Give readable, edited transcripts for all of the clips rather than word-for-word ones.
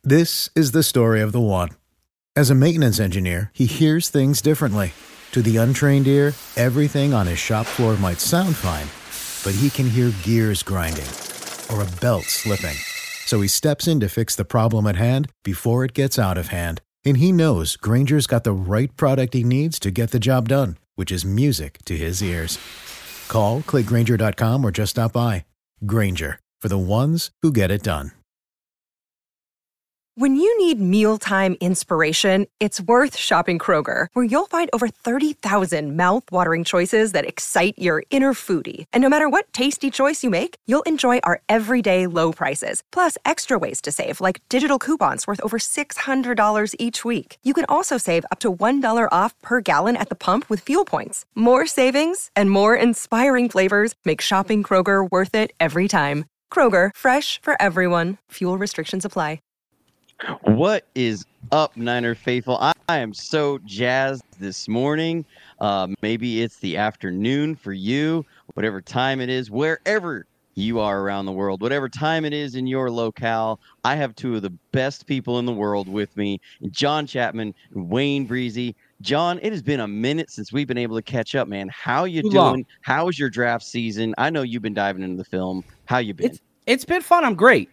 This is the story of the one. As a maintenance engineer, he hears things differently. To the untrained ear, everything on his shop floor might sound fine, but he can hear gears grinding or a belt slipping. So he steps in to fix the problem at hand before it gets out of hand. And he knows Granger's got the right product he needs to get the job done, which is music to his ears. Call, click Grainger.com, or just stop by. Grainger, for the ones who get it done. When you need mealtime inspiration, it's worth shopping Kroger, where you'll find over 30,000 mouth-watering choices that excite your inner foodie. And no matter what tasty choice you make, you'll enjoy our everyday low prices, plus extra ways to save, like digital coupons worth over $600 each week. You can also save up to $1 off per gallon at the pump with fuel points. More savings and more inspiring flavors make shopping Kroger worth it every time. Kroger, fresh for everyone. Fuel restrictions apply. What is up, Niner faithful? I am so jazzed this morning. Maybe it's the afternoon for you, whatever time it is, wherever you are around the world, whatever time it is in your locale. I have two of the best people in the world with me, John Chapman and Wayne Breezy. John, it has been a minute since we've been able to catch up, man. How you doing? How was your draft season? I know you've been diving into the film. How you been? It's been fun. I'm great.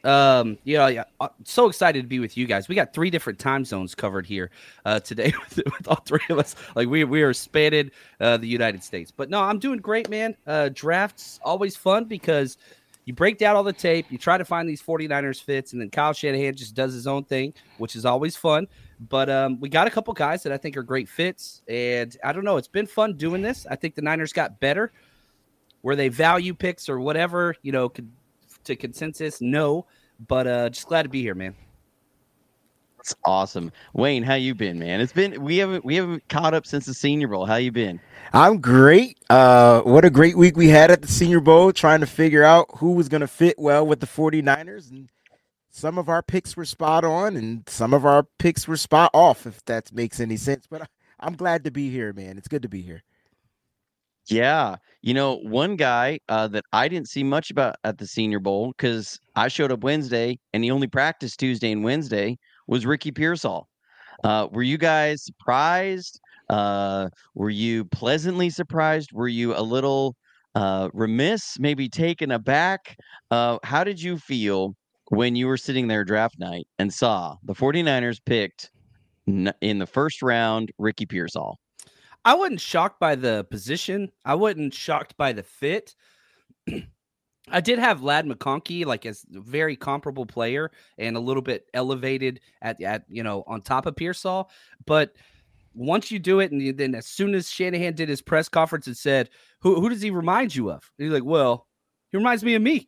So excited to be with you guys. We got 3 different time zones covered here today with all 3 of us. Like we are spanning the United States. But no, I'm doing great, man. Drafts always fun because you break down all the tape, you try to find these 49ers fits, and then Kyle Shanahan just does his own thing, which is always fun. But we got a couple guys that I think are great fits, and I don't know. It's been fun doing this. I think the Niners got better. Were they value picks or whatever, to consensus? No, but just glad to be here, man. That's awesome. Wayne, how you been, man? We haven't caught up since the Senior Bowl. How you been? I'm great. What a great week we had at the Senior Bowl, trying to figure out who was going to fit well with the 49ers. And some of our picks were spot on and some of our picks were spot off, if that makes any sense. But I'm glad to be here, man. It's good to be here. Yeah. One guy that I didn't see much about at the Senior Bowl, because I showed up Wednesday and he only practiced Tuesday and Wednesday, was Ricky Pearsall. Were you guys surprised? Were you pleasantly surprised? Were you a little remiss, maybe taken aback? How did you feel when you were sitting there draft night and saw the 49ers picked in the first round Ricky Pearsall? I wasn't shocked by the position. I wasn't shocked by the fit. I did have Ladd McConkey like as a very comparable player and a little bit elevated at on top of Pearsall. But once you do it, and then as soon as Shanahan did his press conference and said, who does he remind you of? And he's like, well, he reminds me of me.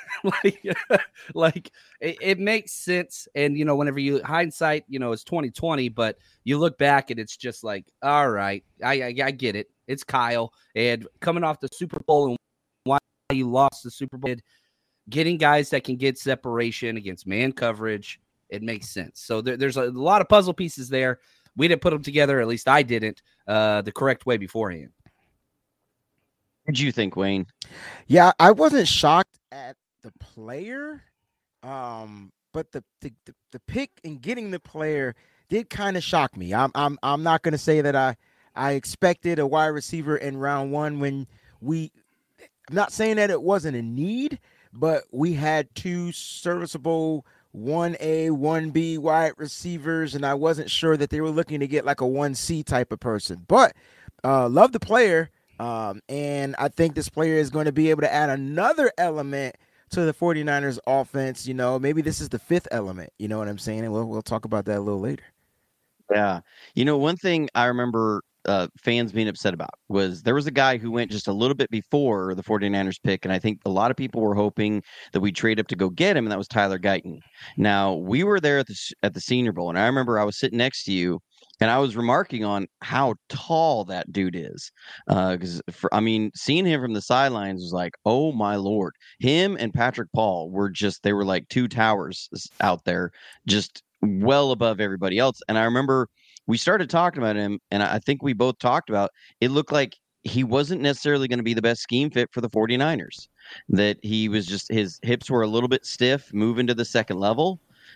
It makes sense. And, whenever you hindsight, it's 2020, but you look back and it's just like, all right, I get it. It's Kyle, and coming off the Super Bowl and why you lost the Super Bowl, getting guys that can get separation against man coverage, it makes sense. So there's a lot of puzzle pieces there. We didn't put them together, at least I didn't, the correct way beforehand. What did you think, Wayne? Yeah, I wasn't shocked at the player, but the pick and getting the player did kind of shock me. I'm not going to say that I expected a wide receiver in round 1 when I'm not saying that it wasn't a need, but we had 2 serviceable 1A, 1B wide receivers, and I wasn't sure that they were looking to get like a 1C type of person. But love the player. And I think this player is going to be able to add another element to the 49ers offense. Maybe this is the 5th element, you know what I'm saying? And we'll talk about that a little later. Yeah. One thing I remember fans being upset about was there was a guy who went just a little bit before the 49ers pick, and I think a lot of people were hoping that we'd trade up to go get him, and that was Tyler Guyton. Now, we were there at the Senior Bowl, and I remember I was sitting next to you, and I was remarking on how tall that dude is. Because, seeing him from the sidelines was like, oh, my Lord. Him and Patrick Paul they were like 2 towers out there, just well above everybody else. And I remember we started talking about him, and I think we both talked about it looked like he wasn't necessarily going to be the best scheme fit for the 49ers, that he was just his hips were a little bit stiff moving to the second level.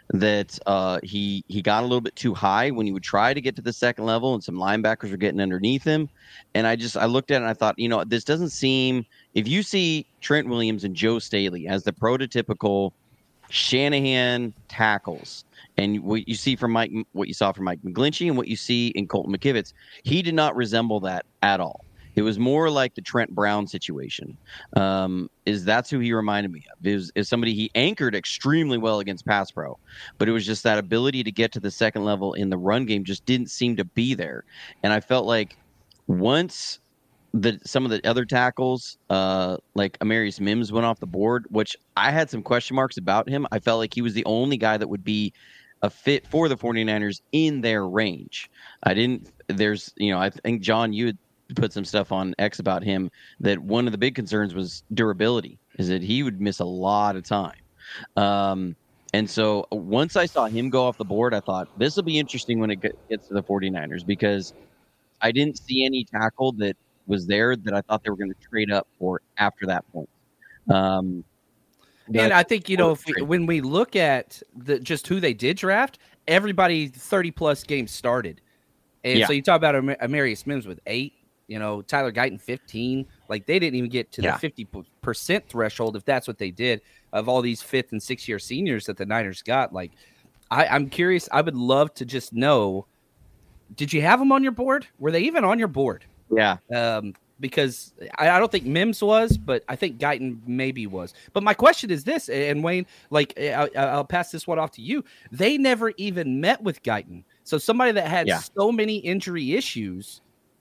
that he got a little bit too high when he would try to get to the second level, and some linebackers were getting underneath him. And I looked at it and I thought, this doesn't seem. If you see Trent Williams and Joe Staley as the prototypical Shanahan tackles, and what you saw from Mike McGlinchey and what you see in Colton McKivitz, he did not resemble that at all. It was more like the Trent Brown situation. That's who he reminded me of. Is somebody he anchored extremely well against pass pro, but it was just that ability to get to the second level in the run game just didn't seem to be there. And I felt like once some of the other tackles, like Amarius Mims, went off the board, which I had some question marks about him. I felt like he was the only guy that would be a fit for the 49ers in their range. I think, John, you had put some stuff on X about him, that one of the big concerns was durability, is that he would miss a lot of time. And so once I saw him go off the board, I thought this will be interesting when it gets to the 49ers, because I didn't see any tackle that was there that I thought they were going to trade up for after that point. And I think, when we look at just who they did draft, everybody 30-plus games started. And so you talk about Amarius Mims with 8, Tyler Guyton 15. Like, they didn't even get to the 50% threshold, if that's what they did, of all these 5th and 6th-year seniors that the Niners got. Like, I'm curious. I would love to just know, did you have them on your board? Were they even on your board? Yeah. Because I don't think Mims was, but I think Guyton maybe was. But my question is this, and Wayne, like, I'll pass this one off to you. They never even met with Guyton. So somebody that had so many injury issues,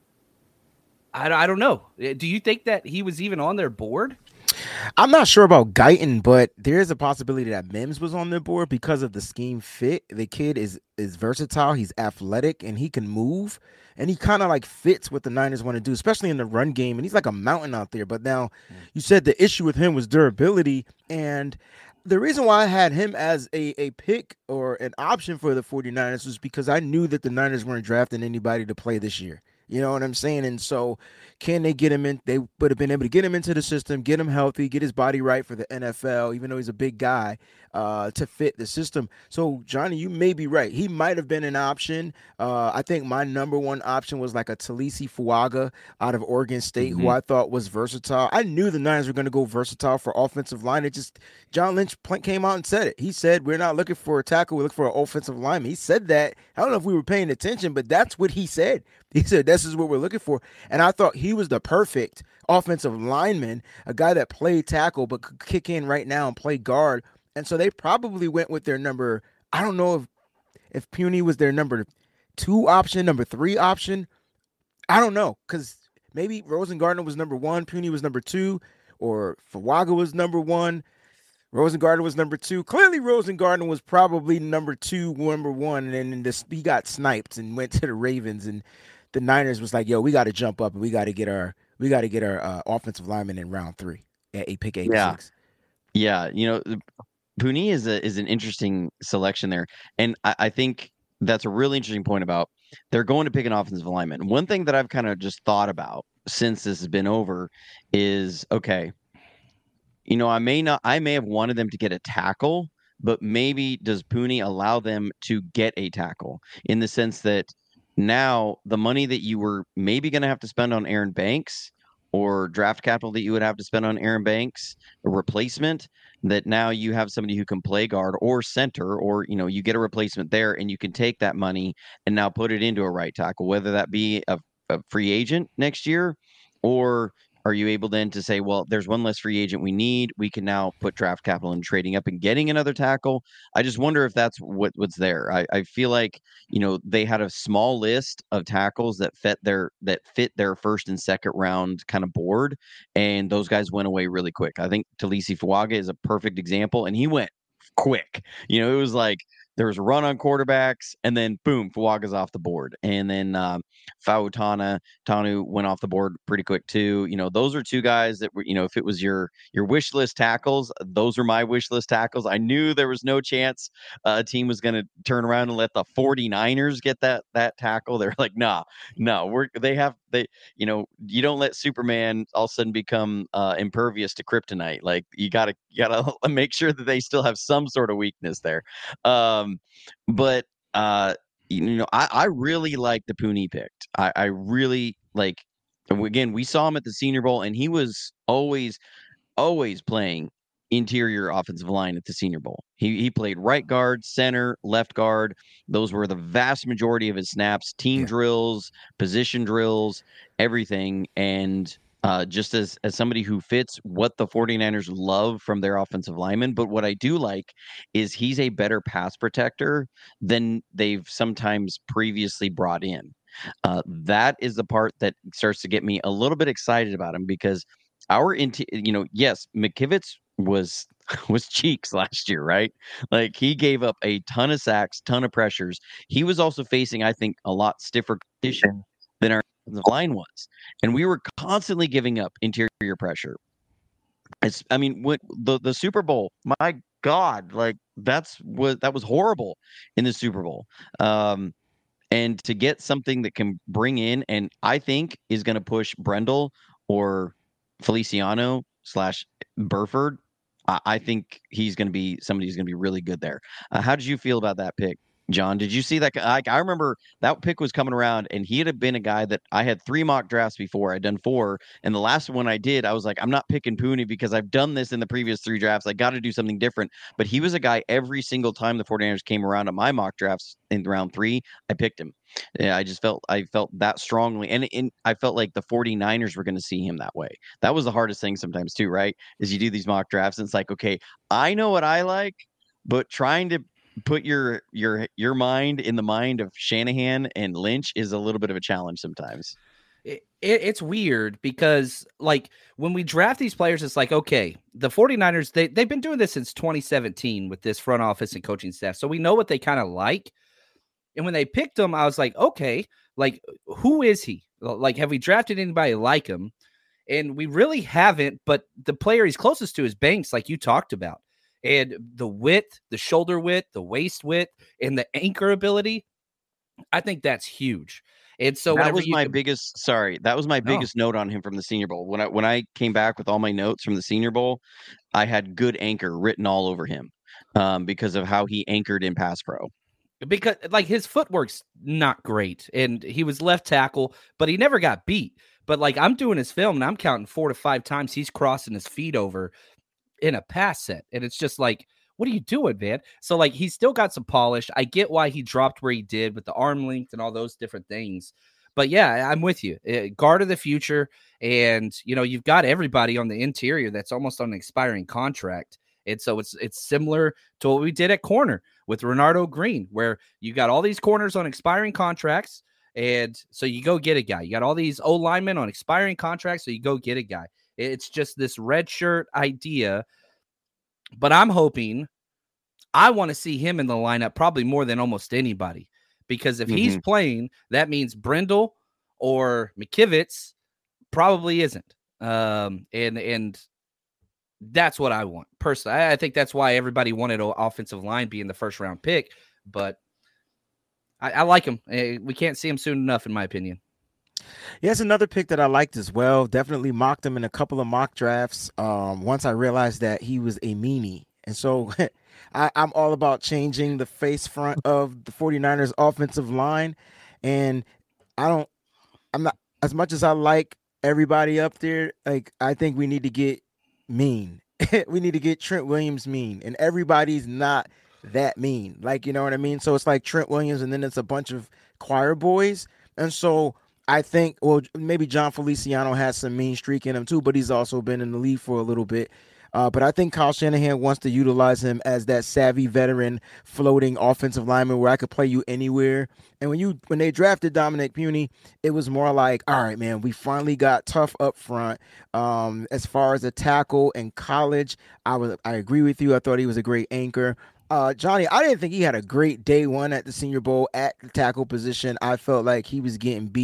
I don't know. Do you think that he was even on their board? I'm not sure about Guyton, but there is a possibility that Mims was on their board because of the scheme fit. The kid is versatile. He's athletic and he can move, and he kind of like fits what the Niners want to do, especially in the run game. And he's like a mountain out there. But now you said the issue with him was durability, and the reason why I had him as a pick or an option for the 49ers was because I knew that the Niners weren't drafting anybody to play this year. You know what I'm saying? And so can they get him in? They would have been able to get him into the system, get him healthy, get his body right for the NFL, even though he's a big guy, to fit the system. So, Johnny, you may be right. He might have been an option. I think my number one option was like a Talisi Fuaga out of Oregon State, who I thought was versatile. I knew the Niners were going to go versatile for offensive line. John Lynch came out and said it. He said, we're not looking for a tackle, we're looking for an offensive lineman. He said that. I don't know if we were paying attention, but that's what he said. He said, this is what we're looking for. And I thought he was the perfect offensive lineman, a guy that played tackle but could kick in right now and play guard. And so they probably went with their number. I don't know if Puni was their number 2 option, number 3 option. I don't know, because maybe Rosengardner was number 1, Puni was number 2, or Fuaga was number 1. Rosengardner was number 2. Clearly, Rosengardner was probably number 2, number 1, and then he got sniped and went to the Ravens. And the Niners was like, "Yo, we got to jump up and we got to get our offensive lineman in round 3 at pick 86." Yeah, Puni is an interesting selection there, and I think that's a really interesting point about they're going to pick an offensive lineman. One thing that I've kind of just thought about since this has been over is, okay, I may have wanted them to get a tackle, but maybe does Puni allow them to get a tackle, in the sense that now the money that you were maybe going to have to spend on Aaron Banks, or draft capital that you would have to spend on Aaron Banks, a replacement, that now you have somebody who can play guard or center, or, you get a replacement there, and you can take that money and now put it into a right tackle, whether that be a free agent next year, or are you able then to say, well, there's one less free agent we need. We can now put draft capital in trading up and getting another tackle. I just wonder if that's what's there. I feel like, they had a small list of tackles that fit their first and second round kind of board, and those guys went away really quick. I think Talisi Fuaga is a perfect example, and he went quick. It was like there was a run on quarterbacks, and then boom, Fuaga's off the board. And then Tanu went off the board pretty quick too. Those are 2 guys that were, if it was your wish list tackles, those are my wish list tackles. I knew there was no chance a team was going to turn around and let the 49ers get that tackle. They're like, no, they you don't let Superman all of a sudden become impervious to kryptonite. Like you gotta make sure that they still have some sort of weakness there. But I really like the Pooney picked. I really like. Again, we saw him at the Senior Bowl, and he was always playing interior offensive line at the Senior Bowl. He played right guard, center, left guard. Those were the vast majority of his snaps, team drills, position drills, everything. And just as somebody who fits what the 49ers love from their offensive linemen. But what I do like is he's a better pass protector than they've sometimes previously brought in. That is the part that starts to get me a little bit excited about him, because yes, McKivitz was cheeks last year, right? Like he gave up a ton of sacks, ton of pressures. He was also facing, I think, a lot stiffer condition than our line was, and we were constantly giving up interior pressure. What the Super Bowl, my God, like that was horrible in the Super Bowl. And to get something that can bring in, and I think is going to push Brendel or Feliciano / Burford, I think he's going to be somebody who's going to be really good there. How did you feel about that pick, John? Did you see that? I remember that pick was coming around, and he had been a guy that I had 3 mock drafts before. I'd done 4, and the last one I did, I was like, I'm not picking Pooney because I've done this in the previous 3 drafts. I got to do something different. But he was a guy every single time the 49ers came around at my mock drafts in round 3, I picked him. Yeah, I felt that strongly, and I felt like the 49ers were going to see him that way. That was the hardest thing sometimes too, right? Is you do these mock drafts, and it's like, okay, I know what I like, but trying to put your mind in the mind of Shanahan and Lynch is a little bit of a challenge sometimes. It's weird because, like, when we draft these players, it's like, okay, the 49ers, they've been doing this since 2017 with this front office and coaching staff, so we know what they kind of like. And when they picked him, I was like, okay, like, who is he? Like, have we drafted anybody like him? And we really haven't, but the player he's closest to is Banks, like you talked about. And the width, the shoulder width, the waist width, and the anchor ability, I think that's huge. And so that was my biggest note on him from the Senior Bowl. When I came back with all my notes from the Senior Bowl, I had good anchor written all over him because of how he anchored in pass pro. Because, like, his footwork's not great, and he was left tackle, but he never got beat. But, like, I'm doing his film, and I'm counting 4 to 5 times he's crossing his feet over in a pass set, and it's just like, what are you doing, man? So, like, he's still got some polish. I get why he dropped where he did with the arm length and all those different things. But, yeah, I'm with you. Guard of the future, and, you've got everybody on the interior that's almost on an expiring contract. And so it's similar to what we did at corner with Renardo Green, where you got all these corners on expiring contracts. And so you go get a guy. You got all these O linemen on expiring contracts. So you go get a guy. It's just this red shirt idea. But I'm hoping, I want to see him in the lineup probably more than almost anybody. Because if he's playing, that means Brendel or McKivitz probably isn't. And that's what I want personally. I think that's why everybody wanted an offensive line being the first round pick, but I like him. We can't see him soon enough, in my opinion. Yeah, it's another pick that I liked as well. Definitely mocked him in a couple of mock drafts. Once I realized that he was a meanie. And so I'm all about changing the face front of the 49ers offensive line. And I'm not, as much as I like everybody up there, like, I think we need to get mean. We need to get Trent Williams mean, and everybody's not that mean, like, you know what I mean? So it's like Trent Williams, and then it's a bunch of choir boys. And so I think, well, maybe John Feliciano has some mean streak in him too, but he's also been in the league for a little bit. But I think Kyle Shanahan wants to utilize him as that savvy veteran floating offensive lineman where I could play you anywhere. And when they drafted Dominic Pooney, it was more like, all right, man, we finally got tough up front. As far as a tackle in college, I agree with you. I thought he was a great anchor. Johnny, I didn't think he had a great day one at the Senior Bowl at the tackle position. I felt like he was getting beat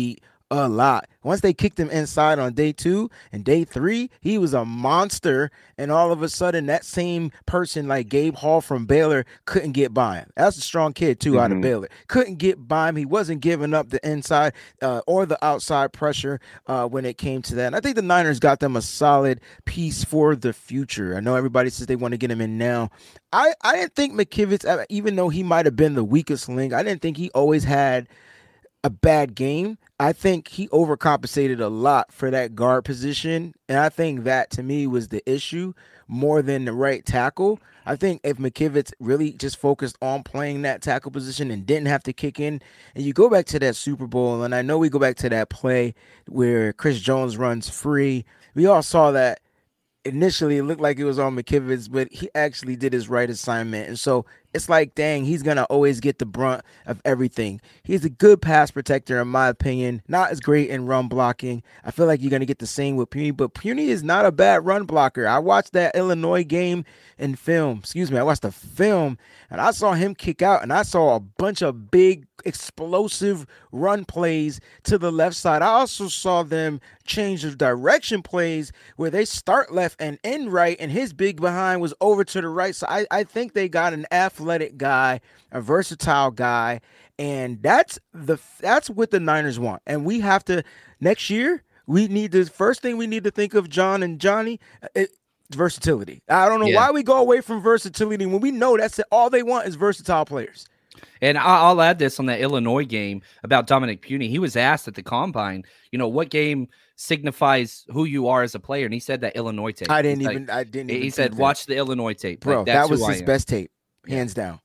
a lot. Once they kicked him inside on day 2 and day 3, he was a monster. And all of a sudden, that same person like Gabe Hall from Baylor couldn't get by him. That's a strong kid, too, out of Baylor. Couldn't get by him. He wasn't giving up the inside or the outside pressure when it came to that. And I think the Niners got them a solid piece for the future. I know everybody says they want to get him in now. I didn't think McKivitz, even though he might have been the weakest link, I didn't think he always had a bad game. I think he overcompensated a lot for that guard position. And I think that, to me, was the issue more than the right tackle. I think if McKivitz really just focused on playing that tackle position and didn't have to kick in, and you go back to that Super Bowl, and I know we go back to that play where Chris Jones runs free. We all saw that. Initially, it looked like it was on McKivitz, but he actually did his right assignment. And so it's like, dang, he's going to always get the brunt of everything. He's a good pass protector, in my opinion. Not as great in run blocking. I feel like you're going to get the same with Puni, but Puni is not a bad run blocker. I watched that Illinois game in film. I watched the film, and I saw him kick out, and I saw a bunch of big, explosive run plays to the left side. I also saw them change of direction plays where they start left and end right, and his big behind was over to the right. So I think they got an athletic guy, a versatile guy, and that's what the Niners want. And we have to, next year, first thing we need to think of, John and Johnny, versatility. I don't know why we go away from versatility when we know that's all they want is versatile players. And I'll add this on that Illinois game about Dominic Puni. He was asked at the Combine, what game signifies who you are as a player, and he said that Illinois tape. I didn't even. He said, "Watch the Illinois tape, bro. That was his best tape, hands down."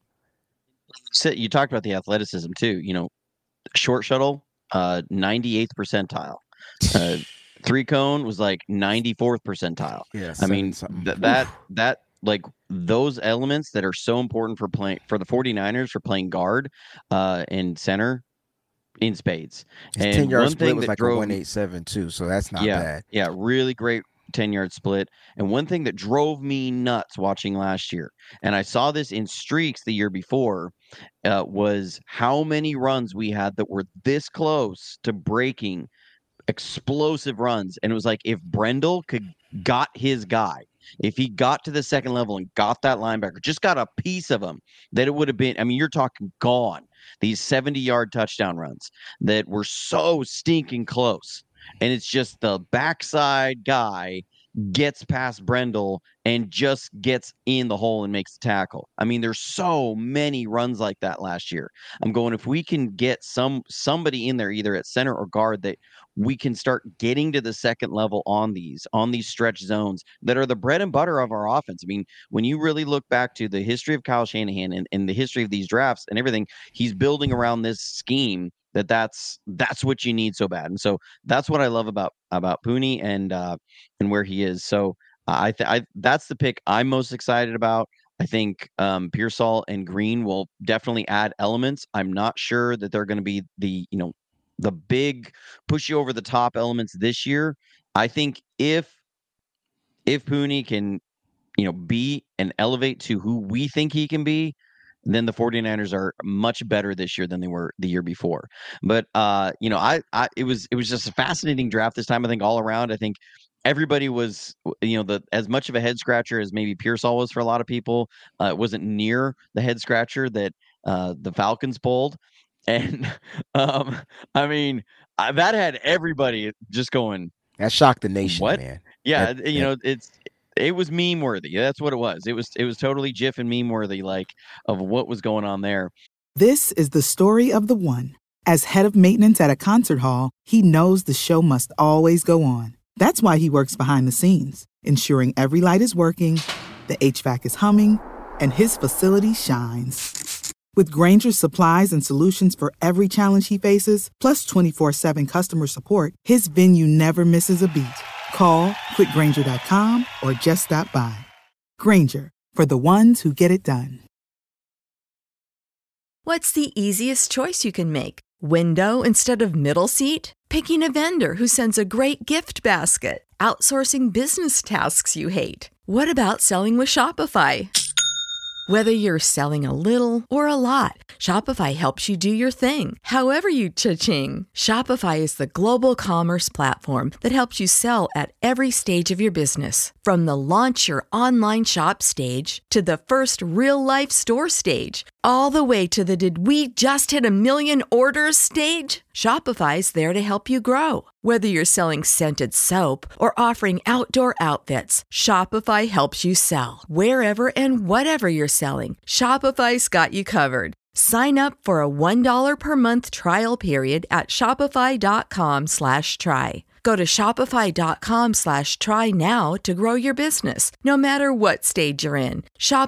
So you talked about the athleticism too. Short shuttle, 98th percentile. 3-cone was like 94th percentile. Yes, I mean that like those elements that are so important for the 49ers for playing guard and center in spades. His 10-yard split was like a 187 too, so that's not bad. Yeah, really great 10-yard split. And one thing that drove me nuts watching last year, and I saw this in streaks the year before, was how many runs we had that were this close to breaking explosive runs. And it was like if Brendel got his guy, if he got to the second level and got that linebacker, just got a piece of him, that it would have been, you're talking gone. These 70-yard touchdown runs that were so stinking close. And it's just the backside guy gets past Brendel and just gets in the hole and makes the tackle. There's so many runs like that last year. I'm going, if we can get somebody in there, either at center or guard, that we can start getting to the second level on these stretch zones that are the bread and butter of our offense. When you really look back to the history of Kyle Shanahan and the history of these drafts and everything, he's building around this scheme that's what you need so bad. And so that's what I love about Puni and where he is. So that's the pick I'm most excited about. I think Pearsall and Green will definitely add elements. I'm not sure that they're going to be the big push you over the top elements this year. I think if Puni can, be and elevate to who we think he can be, then the 49ers are much better this year than they were the year before. But it was just a fascinating draft this time. I think all around, I think everybody was, as much of a head scratcher as maybe Pearsall was for a lot of people. It wasn't near the head scratcher that the Falcons pulled. And that had everybody just going. That shocked the nation, what? Man. Yeah, it was meme worthy. That's what it was. It was totally GIF and meme worthy, like, of what was going on there. This is the story of the one. As head of maintenance at a concert hall, he knows the show must always go on. That's why he works behind the scenes, ensuring every light is working, the HVAC is humming, and his facility shines. With Grainger's supplies and solutions for every challenge he faces, plus 24/7 customer support, his venue never misses a beat. Call quickgrainger.com or just stop by. Grainger, for the ones who get it done. What's the easiest choice you can make? Window instead of middle seat? Picking a vendor who sends a great gift basket? Outsourcing business tasks you hate? What about selling with Shopify? Whether you're selling a little or a lot, Shopify helps you do your thing, however you cha-ching. Shopify is the global commerce platform that helps you sell at every stage of your business. From the launch your online shop stage to the first real-life store stage, all the way to the did we just hit a million orders stage. Shopify's there to help you grow. Whether you're selling scented soap or offering outdoor outfits, Shopify helps you sell. Wherever and whatever you're selling, Shopify's got you covered. Sign up for a $1 per month trial period at shopify.com/try. Go to shopify.com/try now to grow your business, no matter what stage you're in.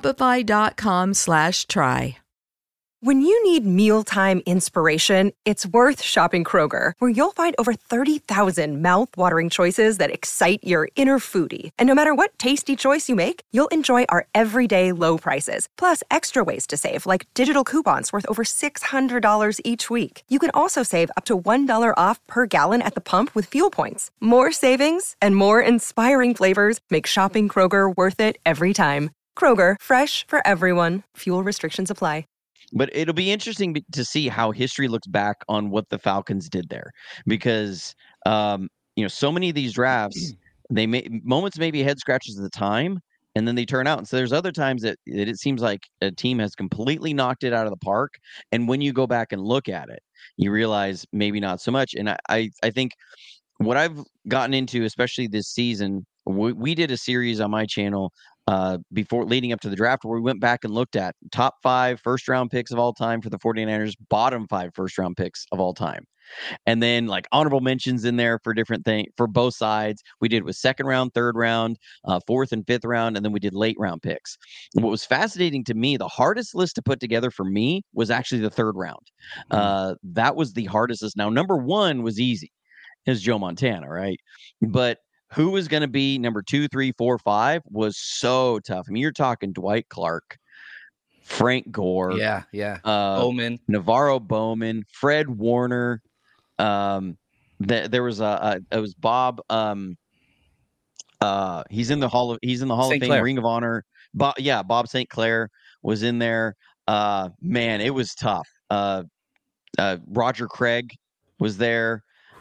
Shopify.com/try. When you need mealtime inspiration, it's worth shopping Kroger, where you'll find over 30,000 mouth-watering choices that excite your inner foodie. And no matter what tasty choice you make, you'll enjoy our everyday low prices, plus extra ways to save, like digital coupons worth over $600 each week. You can also save up to $1 off per gallon at the pump with fuel points. More savings and more inspiring flavors make shopping Kroger worth it every time. Kroger, fresh for everyone. Fuel restrictions apply. But it'll be interesting to see how history looks back on what the Falcons did there, because so many of these drafts, moments maybe head scratches at the time, and then they turn out. And so there's other times that it seems like a team has completely knocked it out of the park, and when you go back and look at it, you realize maybe not so much. And I think what I've gotten into, especially this season, we did a series on my channel before leading up to the draft, where we went back and looked at top 5 first-round picks of all time for the 49ers, bottom 5 first-round picks of all time. And then like honorable mentions in there for different things for both sides. We did with second round, third round, 4th and 5th round, and then we did late round picks. And what was fascinating to me, the hardest list to put together for me was actually the 3rd round. That was the hardest list. Now, number 1 was easy. It was Joe Montana, right? But who was going to be number 2, 3, 4, 5 was so tough. I mean, you're talking Dwight Clark, Frank Gore, Bowman, Navarro Bowman, Fred Warner. There was it was Bob. He's in the Hall of Fame, Ring of Honor. Bob St. Clair was in there. Man, it was tough. Roger Craig was there.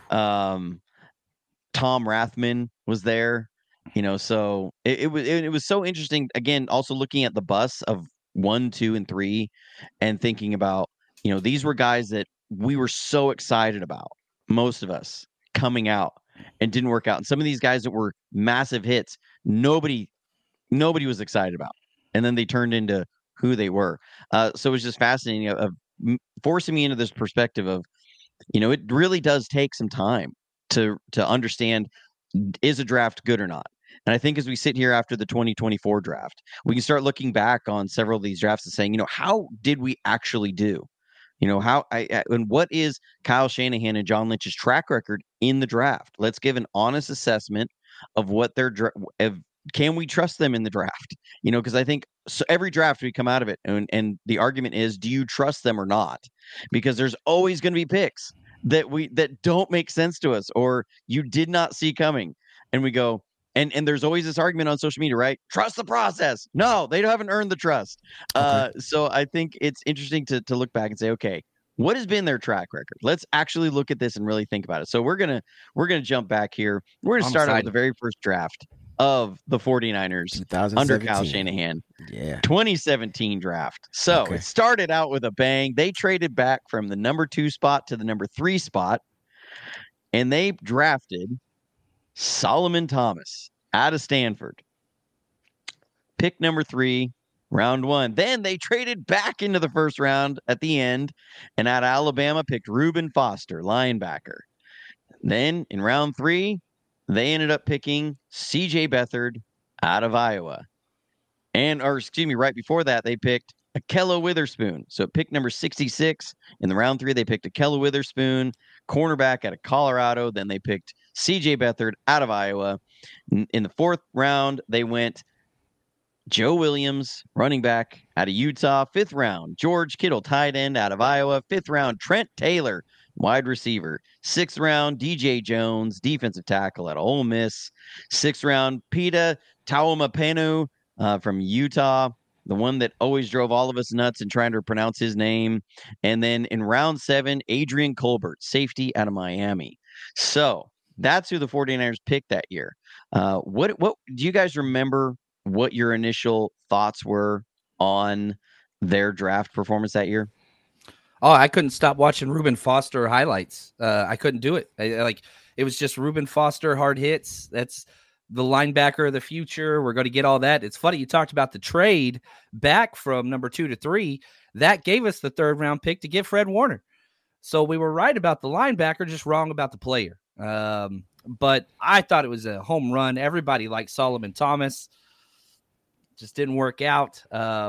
Tom Rathman was there, so it was so interesting. Again, also looking at the bus of 1, 2, and 3 and thinking about, these were guys that we were so excited about, most of us, coming out and didn't work out. And some of these guys that were massive hits, nobody was excited about. And then they turned into who they were. So it was just fascinating of forcing me into this perspective of, it really does take some time to understand, is a draft good or not? And I think as we sit here after the 2024 draft, we can start looking back on several of these drafts and saying, how did we actually do? And what is Kyle Shanahan and John Lynch's track record in the draft? Let's give an honest assessment of what can we trust them in the draft? Because I think every draft we come out of it, and the argument is, do you trust them or not? Because there's always going to be picks that don't make sense to us, or you did not see coming. And we go, and there's always this argument on social media, right? Trust the process. No, they haven't earned the trust. Okay. So I think it's interesting to look back and say, okay, what has been their track record? Let's actually look at this and really think about it. So we're gonna jump back here. We're gonna start out with the very first draft of the 49ers under Kyle Shanahan. Yeah. 2017 draft. So It started out with a bang. They traded back from the number 2 spot to the number 3 spot, and they drafted Solomon Thomas out of Stanford. Pick number 3, round 1. Then they traded back into the first round at the end, and out of Alabama picked Reuben Foster, linebacker. Then in round 3, they ended up picking C.J. Beathard out of Iowa. Right before that, they picked Ahkello Witherspoon. So pick number 66 in the round 3, they picked Ahkello Witherspoon, cornerback out of Colorado. Then they picked C.J. Beathard out of Iowa. In the 4th round, they went Joe Williams, running back out of Utah. 5th round, George Kittle, tight end out of Iowa. 5th round, Trent Taylor, wide receiver. 6th round, DJ Jones, defensive tackle out of Ole Miss. 6th round, Pita Taumapenu from Utah. the one that always drove all of us nuts in trying to pronounce his name. And then in round 7, Adrian Colbert, safety out of Miami. So that's who the 49ers picked that year. What do you guys remember what your initial thoughts were on their draft performance that year? Oh, I couldn't stop watching Reuben Foster highlights. I couldn't do it. It was just Reuben Foster hard hits. That's the linebacker of the future. We're going to get all that. It's funny. You talked about the trade back from number 2 to 3. That gave us the 3rd round pick to get Fred Warner. So we were right about the linebacker, just wrong about the player. But I thought it was a home run. Everybody liked Solomon Thomas. Just didn't work out.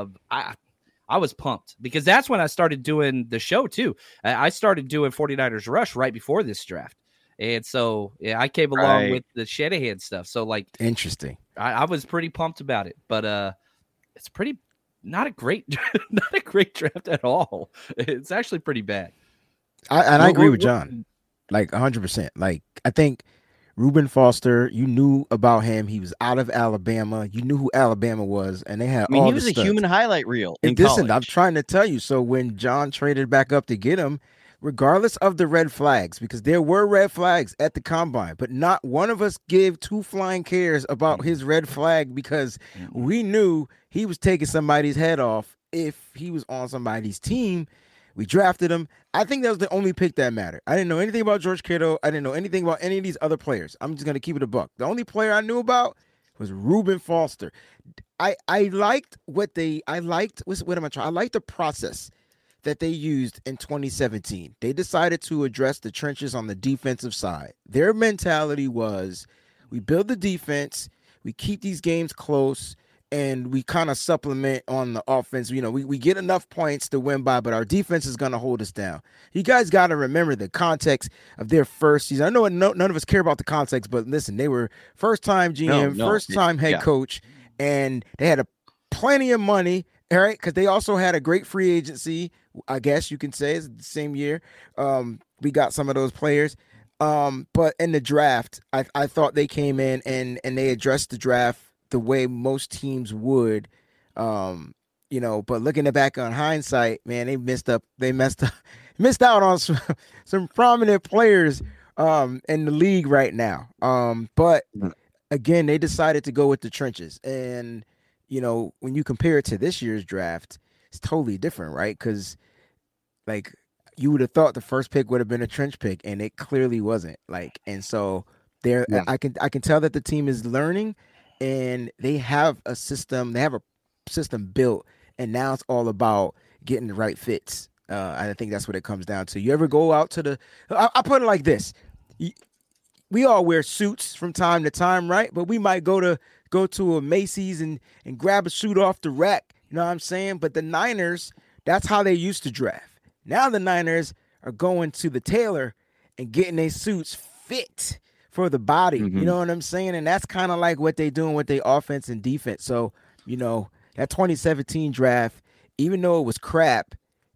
I was pumped because that's when I started doing the show too. I started doing 49ers Rush right before this draft. And so I came along with the Shanahan stuff. So like, interesting. I was pretty pumped about it, but it's pretty not a great draft at all. It's actually pretty bad. I agree with John, like 100%. Like I think Reuben Foster, you knew about him. He was out of Alabama. You knew who Alabama was, and they had. He was a human highlight reel. Listen, I'm trying to tell you. So when John traded back up to get him, regardless of the red flags, because there were red flags at the combine, but not one of us gave 2 flying cares about his red flag because we knew he was taking somebody's head off if he was on somebody's team. We drafted him. I think that was the only pick that mattered. I didn't know anything about George Kittle. I didn't know anything about any of these other players. I'm just going to keep it a buck. The only player I knew about was Reuben Foster. I liked what I liked the process that they used in 2017. They decided to address the trenches on the defensive side. Their mentality was we build the defense, we keep these games close, and we kind of supplement on the offense. You know, we get enough points to win by, but our defense is going to hold us down. You guys got to remember the context of their first season. I know none of us care about the context, but listen, they were first-time GM, first-time head coach, and they had plenty of money, all right, because they also had a great free agency, I guess you can say. It's the same year. We got some of those players. But in the draft, I thought they came in and they addressed the draft the way most teams would, but looking back on hindsight, man, they missed out on some prominent players in the league right now. But again, they decided to go with the trenches. And, when you compare it to this year's draft, it's totally different, right? Because like you would have thought the first pick would have been a trench pick, and it clearly wasn't. Like, and so I can tell that the team is learning. And they have a system built, and now it's all about getting the right fits. I think that's what it comes down to. You ever go out to I put it like this. We all wear suits from time to time, right? But we might go to a Macy's and grab a suit off the rack. You know what I'm saying? But the Niners, that's how they used to draft. Now the Niners are going to the tailor and getting their suits fit for the body, you know what I'm saying? And that's kind of like what they doing with their offense and defense. So, that 2017 draft, even though it was crap,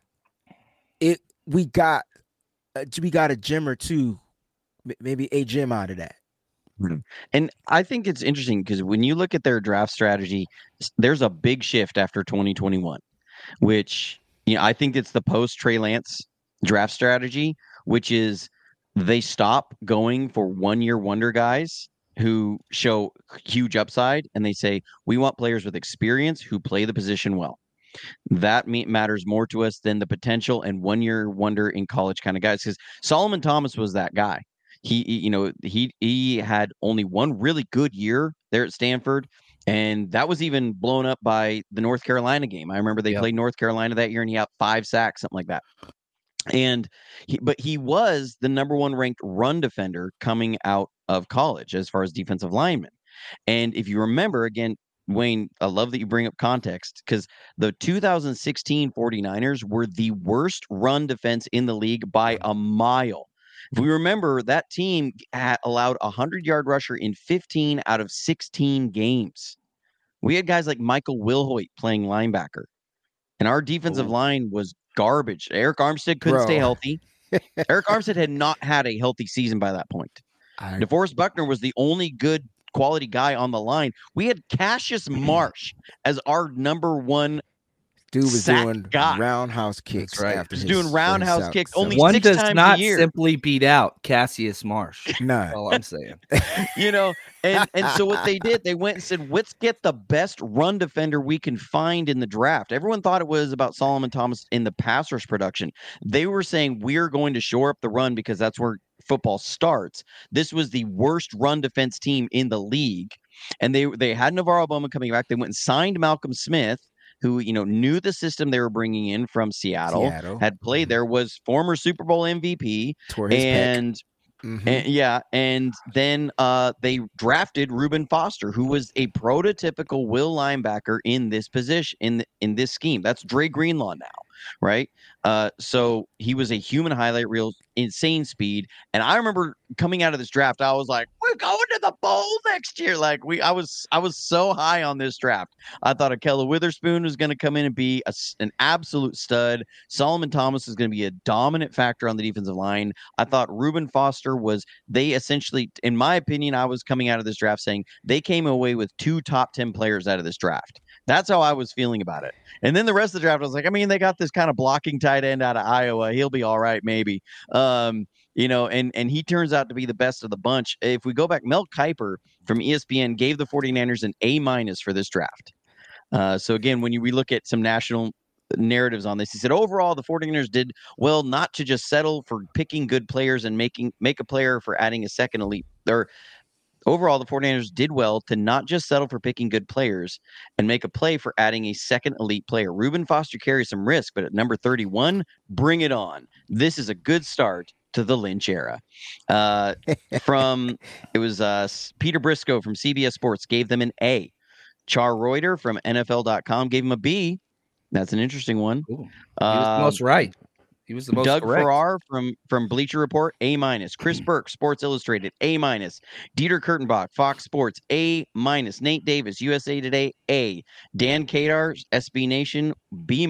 we got a gem or two, maybe a gem out of that. And I think it's interesting because when you look at their draft strategy, there's a big shift after 2021, which I think it's the post Trey Lance draft strategy, which is they stop going for 1-year wonder guys who show huge upside, and they say, we want players with experience who play the position well. That matters more to us than the potential and 1-year wonder in college kind of guys. Because Solomon Thomas was that guy. He had only one really good year there at Stanford, and that was even blown up by the North Carolina game. I remember they played North Carolina that year, and he had 5 sacks, something like that. And he was the number 1 ranked run defender coming out of college as far as defensive lineman. And if you remember, again, Wayne, I love that you bring up context, because the 2016 49ers were the worst run defense in the league by a mile. If we remember, that team had allowed a 100-yard rusher in 15 out of 16 games. We had guys like Michael Wilhoit playing linebacker, and our defensive line was garbage. Eric Armstead couldn't stay healthy. Eric Armstead had not had a healthy season by that point. DeForest Buckner was the only good quality guy on the line. We had Cassius Marsh as our number one. Dude was doing guy. roundhouse kicks. Right. After He's doing roundhouse kicks only one 6 does times not a year. simply beat out Cassius Marsh. No, That's all I'm saying. And so what they did, they went and said, let's get the best run defender we can find in the draft. Everyone thought it was about Solomon Thomas in the pass rush production. They were saying we're going to shore up the run because that's where football starts. This was the worst run defense team in the league. And they had Navarro Bowman coming back. They went and signed Malcolm Smith, who, knew the system they were bringing in from Seattle. Had played there, was former Super Bowl MVP. And then they drafted Reuben Foster, who was a prototypical will linebacker in this position, in this scheme. That's Dre Greenlaw now, right? So he was a human highlight reel, insane speed. And I remember coming out of this draft, I was like, we're going to the bowl next year. Like I was so high on this draft. I thought Ahkello Witherspoon was going to come in and be an absolute stud. Solomon Thomas is going to be a dominant factor on the defensive line. I thought Reuben Foster they essentially, in my opinion, I was coming out of this draft saying they came away with 2 top 10 players out of this draft. That's how I was feeling about it. And then the rest of the draft, I was like, they got this kind of blocking tight end out of Iowa. He'll be all right, maybe. And he turns out to be the best of the bunch. If we go back, Mel Kiper from ESPN gave the 49ers an A- for this draft. So again, when we look at some national narratives on this, he said, overall, the 49ers did well not to just settle for picking good players and make a player for adding a second elite. Overall, the 49ers did well to not just settle for picking good players and make a play for adding a second elite player. Reuben Foster carries some risk, but at number 31, bring it on. This is a good start to the Lynch era. It was Peter Briscoe from CBS Sports gave them an A. Char Reuter from NFL.com gave him a B. That's an interesting one. Ooh, he was the most right. He was the most Doug correct. Farrar from Bleacher Report, A-. Chris Burke, Sports Illustrated, A-. Dieter Kurtenbach, Fox Sports, A-. Nate Davis, USA Today, A. Dan Kadar, SB Nation, B-.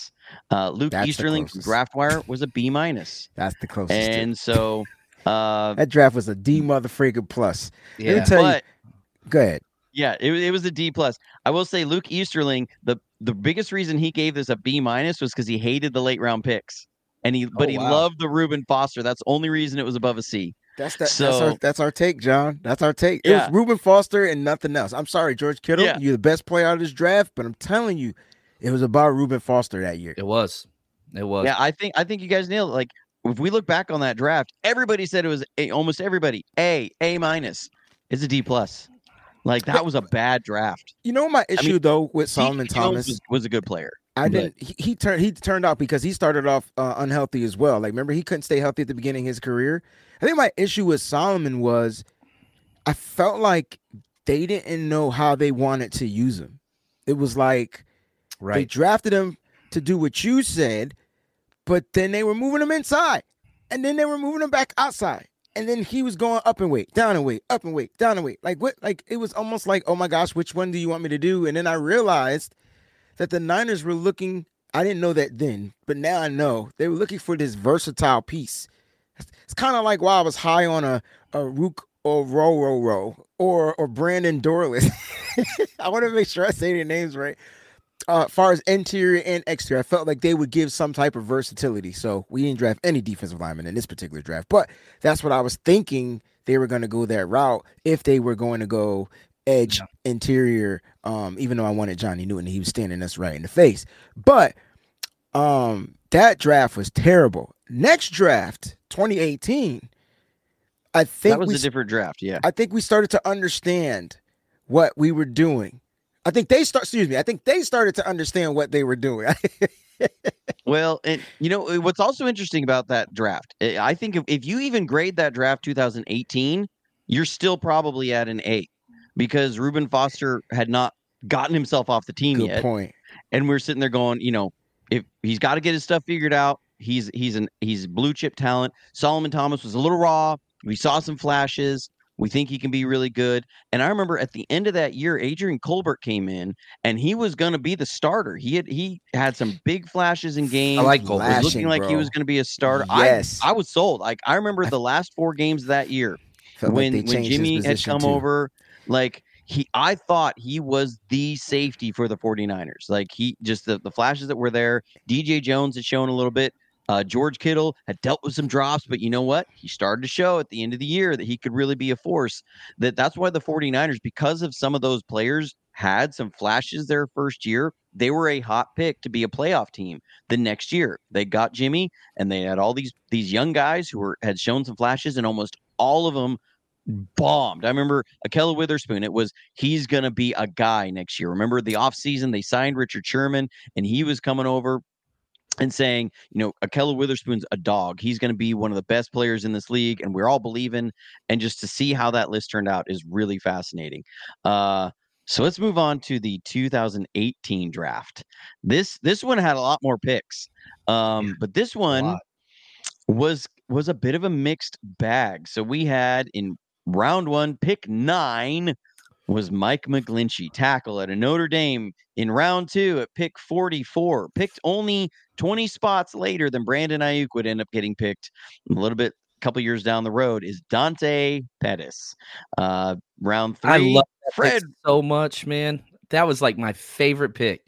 Luke Easterling from DraftWire was a B-. That's the closest. And so that draft was a D motherfreaking plus. Yeah. Let me tell you. Go ahead. Yeah, it was a D+. I will say Luke Easterling, the biggest reason he gave this a B- was because he hated the late round picks. And he loved the Reuben Foster. That's the only reason it was above a C. That's our take, John. That's our take. It was Reuben Foster and nothing else. I'm sorry, George Kittle. Yeah. You're the best player out of this draft, but I'm telling you, it was about Reuben Foster that year. It was. Yeah, I think you guys nailed it. Like, if we look back on that draft, everybody said it was almost everybody A-. It's a D+. Like, that was a bad draft. You know my issue though with Solomon Thomas was a good player. He turned out because he started off unhealthy as well. Like, remember, he couldn't stay healthy at the beginning of his career. I think my issue with Solomon was I felt like they didn't know how they wanted to use him. It was like they drafted him to do what you said, but then they were moving him inside, and then they were moving him back outside. And then he was going up in weight, down in weight, up in weight, down in weight. Like, what? Like, it was almost like, oh my gosh, which one do you want me to do? And then I realized that the Niners were looking, I didn't know that then, but now I know, they were looking for this versatile piece. It's kind of like why I was high on a Rook or Row or Brandon Dorless. I want to make sure I say their names right. As far as interior and exterior, I felt like they would give some type of versatility. So we didn't draft any defensive linemen in this particular draft, but that's what I was thinking they were going to go that route if they were going to go edge interior, even though I wanted Johnny Newton. He was standing us right in the face. But that draft was terrible. Next draft, 2018, I think that was a different draft. Yeah, I think we started to understand what we were doing. I think they started to understand what they were doing. Well, and what's also interesting about that draft, I think if you even grade that draft 2018, you're still probably at an A, because Reuben Foster had not gotten himself off the team yet. Good point. And we're sitting there going, if he's got to get his stuff figured out, he's blue chip talent. Solomon Thomas was a little raw. We saw some flashes. We think he can be really good. And I remember at the end of that year, Adrian Colbert came in, and he was going to be the starter. He had some big flashes in games. I like Colbert. It was looking like he was going to be a starter. Yes. I was sold. Like, I remember the last 4 games of that year when Jimmy had come over. Like I thought he was the safety for the 49ers. Like he just the flashes that were there. DJ Jones had shown a little bit. George Kittle had dealt with some drops, but you know what? He started to show at the end of the year that he could really be a force. That's why the 49ers, because of some of those players, had some flashes their first year. They were a hot pick to be a playoff team the next year. They got Jimmy, and they had all these young guys who had shown some flashes, and almost all of them bombed. I remember Ahkello Witherspoon. It was, he's going to be a guy next year. Remember the offseason, they signed Richard Sherman, and he was coming over and saying, Ahkello Witherspoon's a dog. He's going to be one of the best players in this league, and we're all believing. And just to see how that list turned out is really fascinating. So let's move on to the 2018 draft. This one had a lot more picks, but this one was a bit of a mixed bag. So we had in round 1, pick 9 was Mike McGlinchey, tackle at Notre Dame. In round 2 at pick 44, picked only 20 spots later than Brandon Ayuk would end up getting picked a couple years down the road, is Dante Pettis. Round 3, I love that Fred pick so much, man. That was like my favorite pick.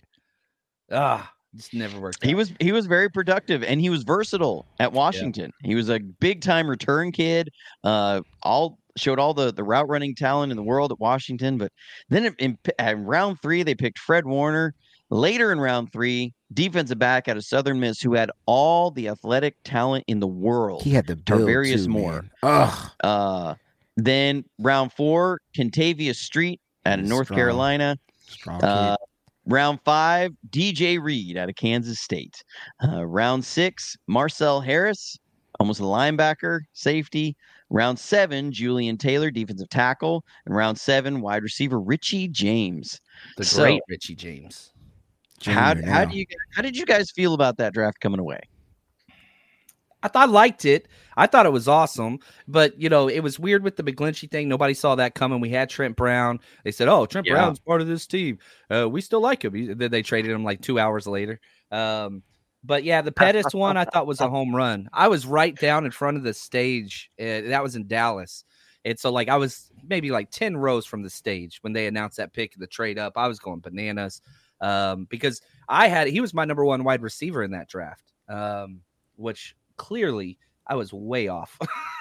Just never worked out. He was very productive, and he was versatile at Washington. Yeah. He was a big time return kid. Showed all the route running talent in the world at Washington. But then in round 3, they picked Fred Warner. Later in round 3, defensive back out of Southern Miss, who had all the athletic talent in the world. He had the build Tarvarius too, Moore. Man. Then round 4, Kentavious Street out of North Carolina. Round 5, DJ Reed out of Kansas State. Round 6, Marcel Harris, almost a linebacker, safety. Round 7, Julian Taylor, defensive tackle. And round 7, wide receiver Richie James. The great Richie James. How did you guys feel about that draft coming away? I liked it. I thought it was awesome, but it was weird with the McGlinchey thing. Nobody saw that coming. We had Trent Brown. They said, "Oh, Trent Brown's part of this team. We still like him." Then they traded him like 2 hours later. But yeah, the Pettis one I thought was a home run. I was right down in front of the stage. That was in Dallas, and so I was maybe 10 rows from the stage when they announced that pick and the trade up. I was going bananas because he was my number 1 wide receiver in that draft, which clearly I was way off.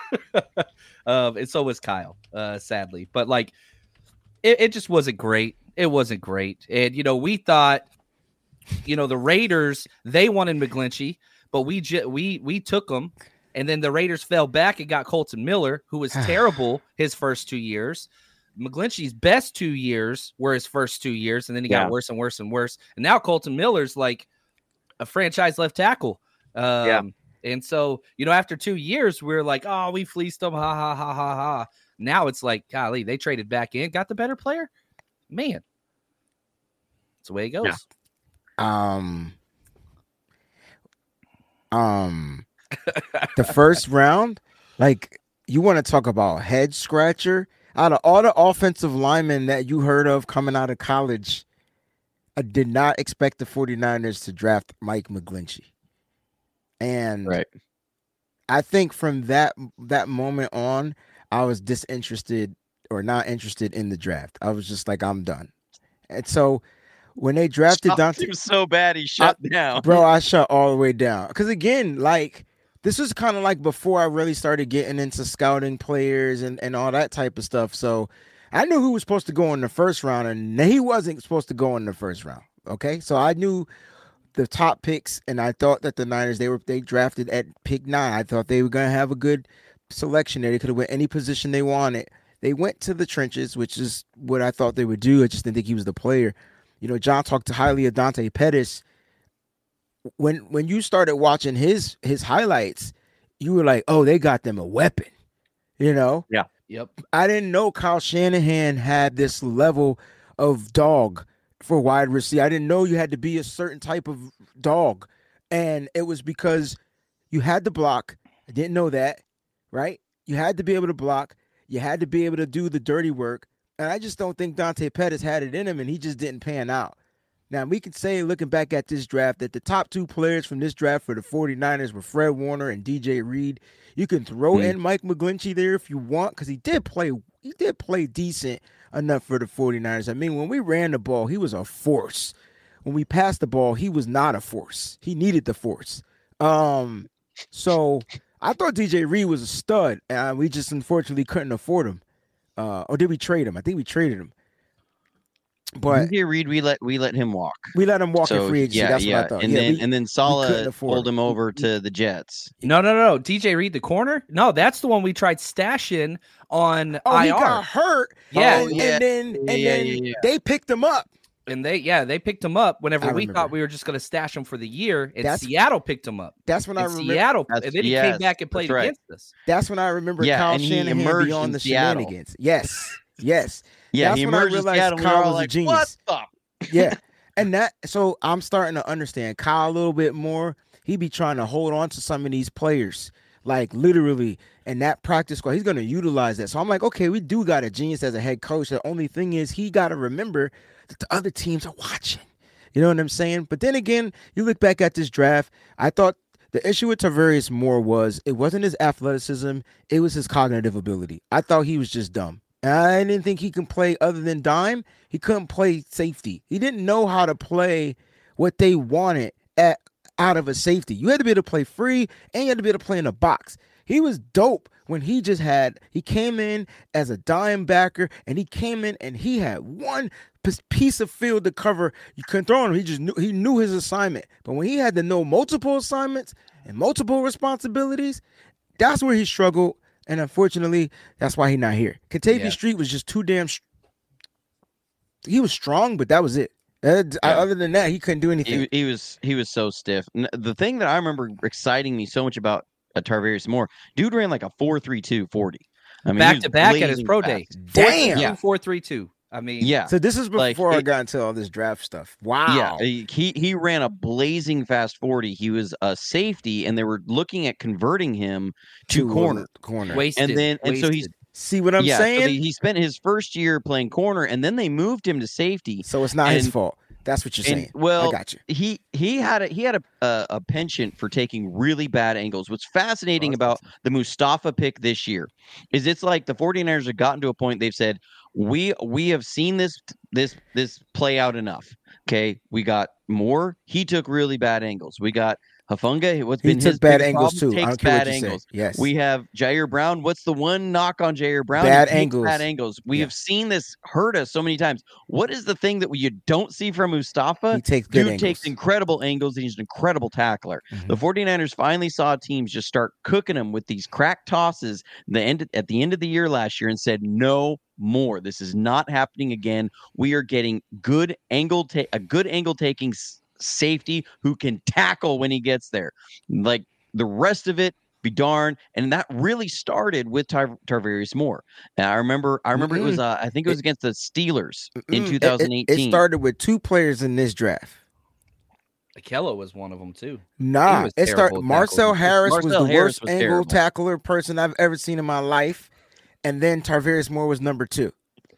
And so was Kyle, sadly. But it just wasn't great. It wasn't great. And, we thought, the Raiders, they wanted McGlinchey, but we took him. And then the Raiders fell back and got Colton Miller, who was terrible his first 2 years. McGlinchey's best 2 years were his first 2 years. And then he got worse and worse and worse. And now Colton Miller's like a franchise left tackle. And so, after 2 years, we're like, oh, we fleeced them. Ha, ha, ha, ha, ha. Now it's like, golly, they traded back in, got the better player. Man, that's the way it goes. Yeah. The first round, you want to talk about head scratcher? Out of all the offensive linemen that you heard of coming out of college, I did not expect the 49ers to draft Mike McGlinchey. And I think from that moment on, I was disinterested or not interested in the draft. I was just like, I'm done. And so when they drafted Dante, him so bad he shut down. Bro, I shut all the way down. Because again, this was kind of before I really started getting into scouting players and all that type of stuff. So I knew who was supposed to go in the first round, and he wasn't supposed to go in the first round. Okay, so I knew the top picks, and I thought that the Niners, they drafted at pick 9. I thought they were going to have a good selection there. They could have went any position they wanted. They went to the trenches, which is what I thought they would do. I just didn't think he was the player. John talked highly of Dante Pettis. When you started watching his highlights, you were like, oh, they got them a weapon, Yeah. Yep. I didn't know Kyle Shanahan had this level of dog for wide receiver. I didn't know you had to be a certain type of dog. And it was because you had to block. I didn't know that, right? You had to be able to block. You had to be able to do the dirty work. And I just don't think Dante Pettis had it in him, and he just didn't pan out. Now, we can say, looking back at this draft, that the top 2 players from this draft for the 49ers were Fred Warner and DJ Reed. You can throw in Mike McGlinchey there if you want, because he did play decent enough for the 49ers. I mean, when we ran the ball, he was a force. When we passed the ball, he was not a force. He needed the force. So I thought DJ Reed was a stud, and we just unfortunately couldn't afford him. Or did we trade him? I think we traded him. But DJ Reed, we let him walk. We let him walk in free agency. That's what I thought. And then Saleh pulled him over to the Jets. No. DJ Reed, the corner? No, that's the one we tried stashing on IR. He got hurt. Yeah. And then they picked him up. And they picked him up whenever we thought we were just going to stash him for the year. And Seattle picked him up. That's when I remember. Seattle, and then he came back and played against us. That's when I remember Kyle Shanahan beyond the shenanigans. Yes. Yeah, that's he when I realized Kyle was a genius. What the? Yeah. And so I'm starting to understand Kyle a little bit more. He be trying to hold on to some of these players, like literally, and that practice squad, he's going to utilize that. So I'm like, okay, we do got a genius as a head coach. The only thing is he got to remember that the other teams are watching. You know what I'm saying? But then again, you look back at this draft, I thought the issue with Tarvarius Moore it wasn't his athleticism, it was his cognitive ability. I thought he was just dumb. I didn't think he can play other than dime. He couldn't play safety. He didn't know how to play what they wanted out of a safety. You had to be able to play free, and you had to be able to play in a box. He was dope when he came in as a dime backer, and he came in and he had one piece of field to cover. You couldn't throw him. He knew his assignment. But when he had to know multiple assignments and multiple responsibilities, that's where he struggled. And unfortunately, that's why he's not here. Kentavious Street was just too damn. He was strong, but that was it. Other than that, he couldn't do anything. He was so stiff. The thing that I remember exciting me so much about Tarvarius Moore, dude ran like a 4.32 40. I mean, back to back at his pro day. Damn. 4.32. I mean, yeah. So this is before I got into all this draft stuff. Wow. Yeah, he ran a blazing fast 40. He was a safety, and they were looking at converting him to corner. Wasted. And so he's see what I'm saying. So he spent his first year playing corner, and then they moved him to safety. So it's not his fault. That's what you're saying. Well, I got you. He had a penchant for taking really bad angles. What's fascinating about the Mustafa pick this year is it's like the 49ers have gotten to a point they've said, we have seen this play out enough. Okay, we got Moore. He took really bad angles. We got Hufanga. He took bad angles too. Takes bad angles. Yes. We have Jair Brown. What's the one knock on Jair Brown? Bad angles. Bad angles. We have seen this hurt us so many times. What is the thing that you don't see from Mustafa? He takes good Dude angles. takes incredible angles, and he's an incredible tackler. Mm-hmm. The 49ers finally saw teams just start cooking him with these crack tosses at the end of the year last year and said, no more. This is not happening again. We are getting a good angle taking safety who can tackle when he gets there. Like the rest of it, be darned. And that really started with Tarvarius Moore. And I remember it was I think it was against the Steelers in 2018. It started with two players in this draft. Akello was one of them too. Nah, it started. Marcel Harris was the worst angle tackler person I've ever seen in my life, and then Tarvarius Moore was number 2.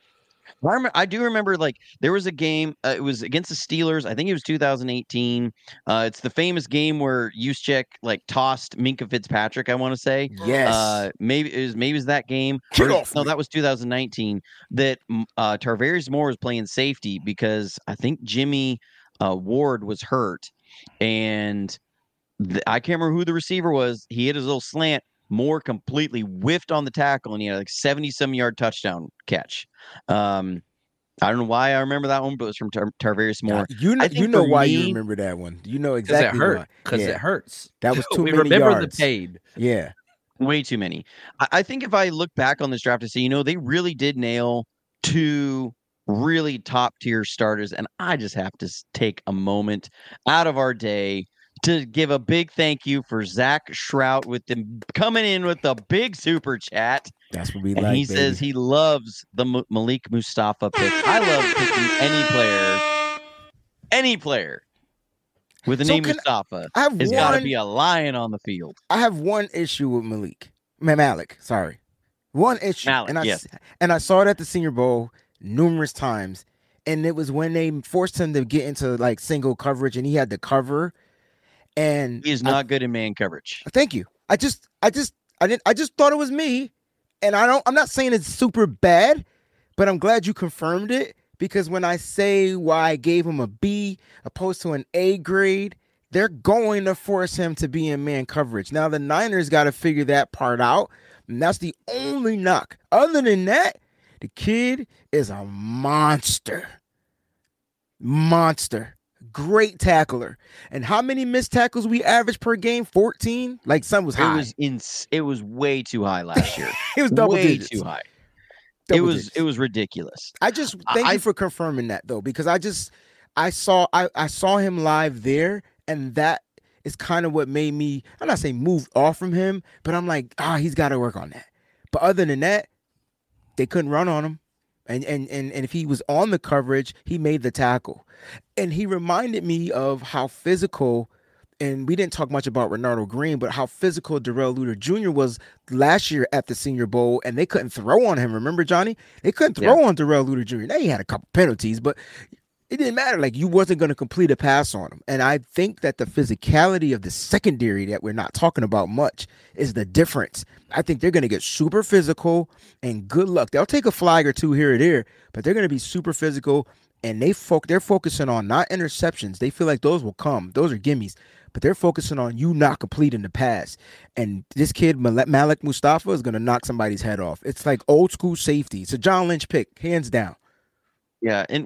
I do remember, like, there was a game. It was against the Steelers. I think it was 2018. It's the famous game where Juszczyk like tossed Minkah Fitzpatrick. I want to say, yes. Maybe it was that game. No, that was 2019. That Tarvarius Moore was playing safety because I think Jimmy Ward was hurt, and I can't remember who the receiver was. He hit his little slant. Moore completely whiffed on the tackle, and he had like 70-some yard touchdown catch. I don't know why I remember that one, but it was from Tarvarius Moore. You know why you remember that one. You know exactly why. Because it hurts. That was too many yards. We remember yards. the pain. Yeah. Way too many. I think if I look back on this draft to say, they really did nail 2 really top-tier starters, and I just have to take a moment out of our day to give a big thank you for Zach Shrout with them coming in with a big super chat. That's what we and like. He says he loves the Malik Mustafa pick. I love picking any player with the name Mustafa. It's got to be a lion on the field. I have one issue with Malik. Sorry, one issue. And I saw it at the Senior Bowl numerous times, and it was when they forced him to get into like single coverage, and he had to cover. And he is not good in man coverage. Thank you. I just thought it was me. And I'm not saying it's super bad, but I'm glad you confirmed it, because when I say why I gave him a B opposed to an A grade, they're going to force him to be in man coverage. Now the Niners got to figure that part out, and that's the only knock. Other than that, the kid is a monster. Great tackler. And how many missed tackles we average per game? 14? Like, some was high. It was way too high last year. It was double way digits. too high. Double It digits. was ridiculous. I just thank you for confirming that, though, because I saw him live there, and that is kind of what made me, I'm not saying move off from him, but I'm like, he's got to work on that. But other than that, they couldn't run on him. And if he was on the coverage, he made the tackle. And he reminded me of how physical, and we didn't talk much about Renardo Green, but how physical Darrell Luter Jr. was last year at the Senior Bowl, and they couldn't throw on him. Remember, Johnny? They couldn't throw on Darrell Luter Jr. Now, he had a couple penalties, but it didn't matter. Like, you wasn't going to complete a pass on him. And I think that the physicality of the secondary that we're not talking about much is the difference. I think they're going to get super physical, and good luck. They'll take a flag or two here or there, but they're going to be super physical, and they're focusing on not interceptions. They feel like those will come. Those are gimmies. But they're focusing on you not completing the pass. And this kid, Malik Mustafa, is going to knock somebody's head off. It's like old school safety. It's a John Lynch pick, hands down. Yeah, and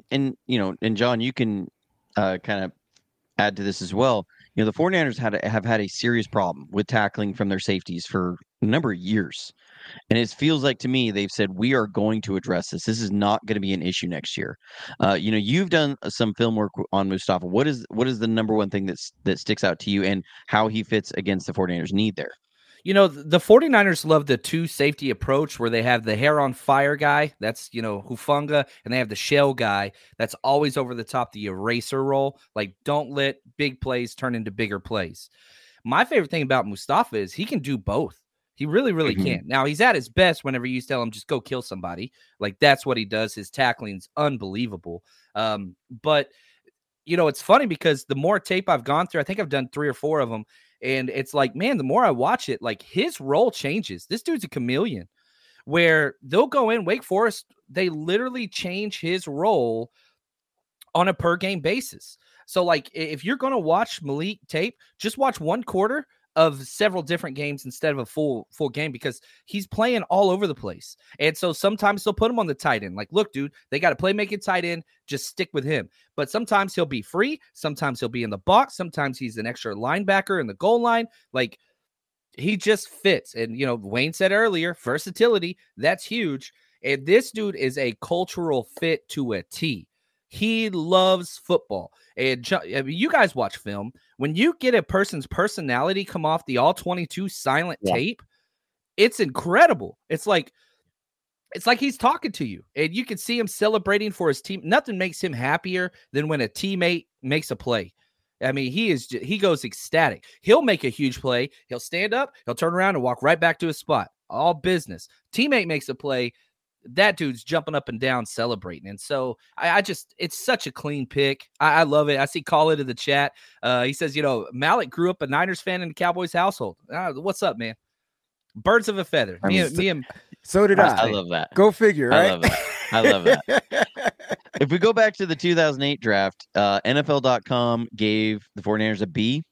John, you can kind of add to this as well. You know, the 49ers have had a serious problem with tackling from their safeties for a number of years. And it feels like to me they've said, we are going to address this. This is not going to be an issue next year. You've done some film work on Mustafa. What is the number one thing that sticks out to you, and how he fits against the 49ers need there? You know, the 49ers love the two safety approach, where they have the hair on fire guy, that's, Hufanga, and they have the shell guy that's always over the top, the eraser role. Like, don't let big plays turn into bigger plays. My favorite thing about Mustafa is he can do both. He really, really can. Now, he's at his best whenever you tell him just go kill somebody. Like, that's what he does. His tackling's unbelievable. But, it's funny because the more tape I've gone through, I think I've done 3 or 4 of them, and it's like, man, the more I watch it, like, his role changes. This dude's a chameleon, where they'll go in Wake Forest, they literally change his role on a per game basis. So, like, if you're going to watch Malik tape, just watch 1 quarter of several different games instead of a full game, because he's playing all over the place. And so sometimes they'll put him on the tight end. Like, look, dude, they got a playmaking tight end. Just stick with him. But sometimes he'll be free. Sometimes he'll be in the box. Sometimes he's an extra linebacker in the goal line. Like, he just fits. And, Wayne said earlier, versatility, that's huge. And this dude is a cultural fit to a T. He loves football. And you guys watch film. When you get a person's personality come off the all 22 silent tape, it's incredible. It's like he's talking to you, and you can see him celebrating for his team. Nothing makes him happier than when a teammate makes a play. I mean, he goes ecstatic. He'll make a huge play. He'll stand up. He'll turn around and walk right back to his spot. All business. Teammate makes a play. That dude's jumping up and down celebrating. And so it's such a clean pick. I love it. I see Khalid in the chat. He says, Malik grew up a Niners fan in the Cowboys household. What's up, man? Birds of a feather. So did I. I love that. Go figure, right? I love that. If we go back to the 2008 draft, NFL.com gave the 49ers a B.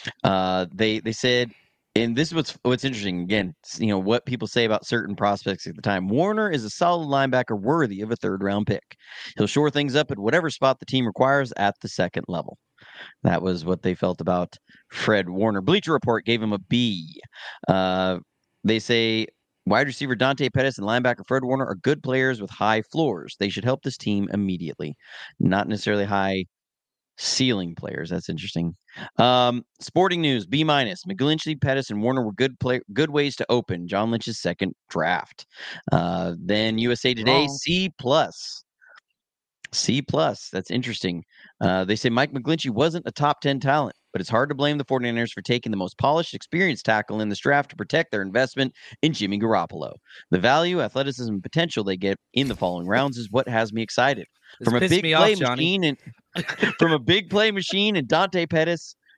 They said, and this is what's interesting, again, what people say about certain prospects at the time. Warner is a solid linebacker worthy of a 3rd-round pick. He'll shore things up at whatever spot the team requires at the 2nd level. That was what they felt about Fred Warner. Bleacher Report gave him a B. They say wide receiver Dante Pettis and linebacker Fred Warner are good players with high floors. They should help this team immediately. Not necessarily high ceiling players. That's interesting. Sporting News, B-. McGlinchey, Pettis, and Warner were good ways to open John Lynch's 2nd draft. Then USA Today, C+. C+. That's interesting. They say Mike McGlinchey wasn't a top 10 talent, but it's hard to blame the 49ers for taking the most polished, experienced tackle in this draft to protect their investment in Jimmy Garoppolo. The value, athleticism, and potential they get in the following rounds is what has me excited. From a big play machine and Dante Pettis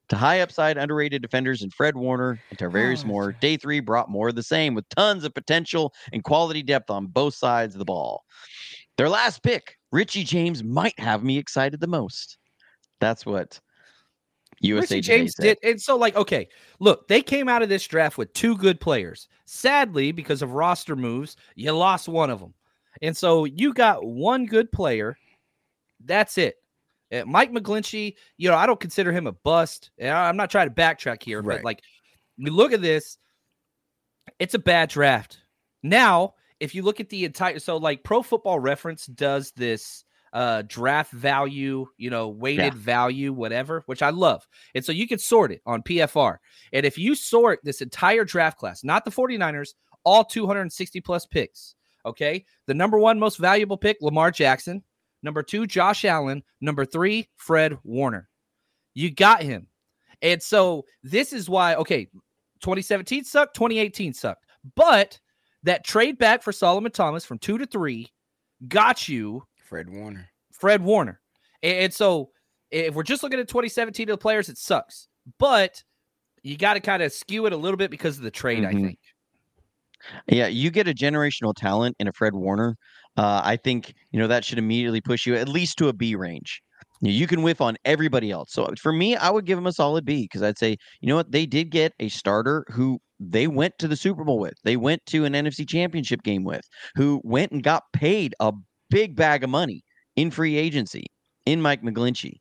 To high upside, underrated defenders in Fred Warner and Tarvarius Moore, day 3 brought more of the same with tons of potential and quality depth on both sides of the ball. Their last pick, Richie James, might have me excited the most. That's what USA Richie Today James said. did. And so, like, okay, look, they came out of this draft with 2 good players. Sadly, because of roster moves, you lost one of them. And so you got 1 good player. That's it. Mike McGlinchey, I don't consider him a bust. I'm not trying to backtrack here, Right. but, like, you look at this, it's a bad draft. Now, if you look at the entire, so, like, Pro Football Reference does this draft value, weighted value, whatever, which I love. And so you can sort it on PFR. And if you sort this entire draft class, not the 49ers, all 260 plus picks, okay? The number 1 most valuable pick, Lamar Jackson. Number 2, Josh Allen. Number 3, Fred Warner. You got him. And so this is why, okay, 2017 sucked, 2018 sucked. But that trade back for Solomon Thomas from 2 to 3 got you Fred Warner. And so if we're just looking at 2017 of the players, it sucks. But you got to kind of skew it a little bit because of the trade, I think. Yeah, you get a generational talent in a Fred Warner. I think, that should immediately push you at least to a B range. You can whiff on everybody else. So for me, I would give him a solid B because I'd say, you know what? They did get a starter who they went to the Super Bowl with. They went to an NFC Championship game with, who went and got paid a big bag of money in free agency in Mike McGlinchey.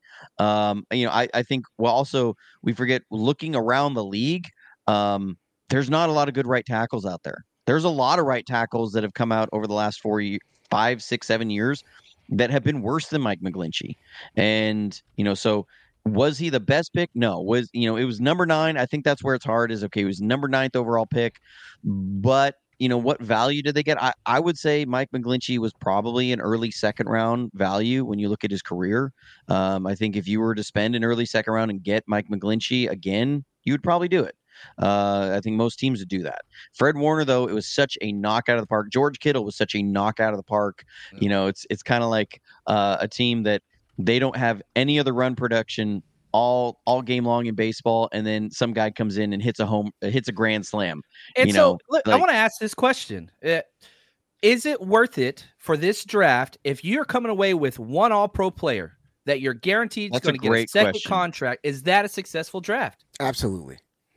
I think, well, also we forget looking around the league. There's not a lot of good right tackles out there. There's a lot of right tackles that have come out over the last 5, 6, 7 years that have been worse than Mike McGlinchey. And, so was he the best pick? No. It was number 9. I think that's where it's hard is, okay, it was number 9th overall pick. But, what value did they get? I would say Mike McGlinchey was probably an early second round value when you look at his career. I think if you were to spend an early second round and get Mike McGlinchey again, you would probably do it. I think most teams would do that. Fred Warner, though, it was such a knockout of the park. George Kittle was such a knockout of the park. It's kind of like a team that they don't have any other run production all game long in baseball, and then some guy comes in and hits a grand slam. And look, I want to ask this question: is it worth it for this draft if you're coming away with 1 All-Pro player that you're guaranteed is going to get a second contract? Is that a successful draft? Absolutely.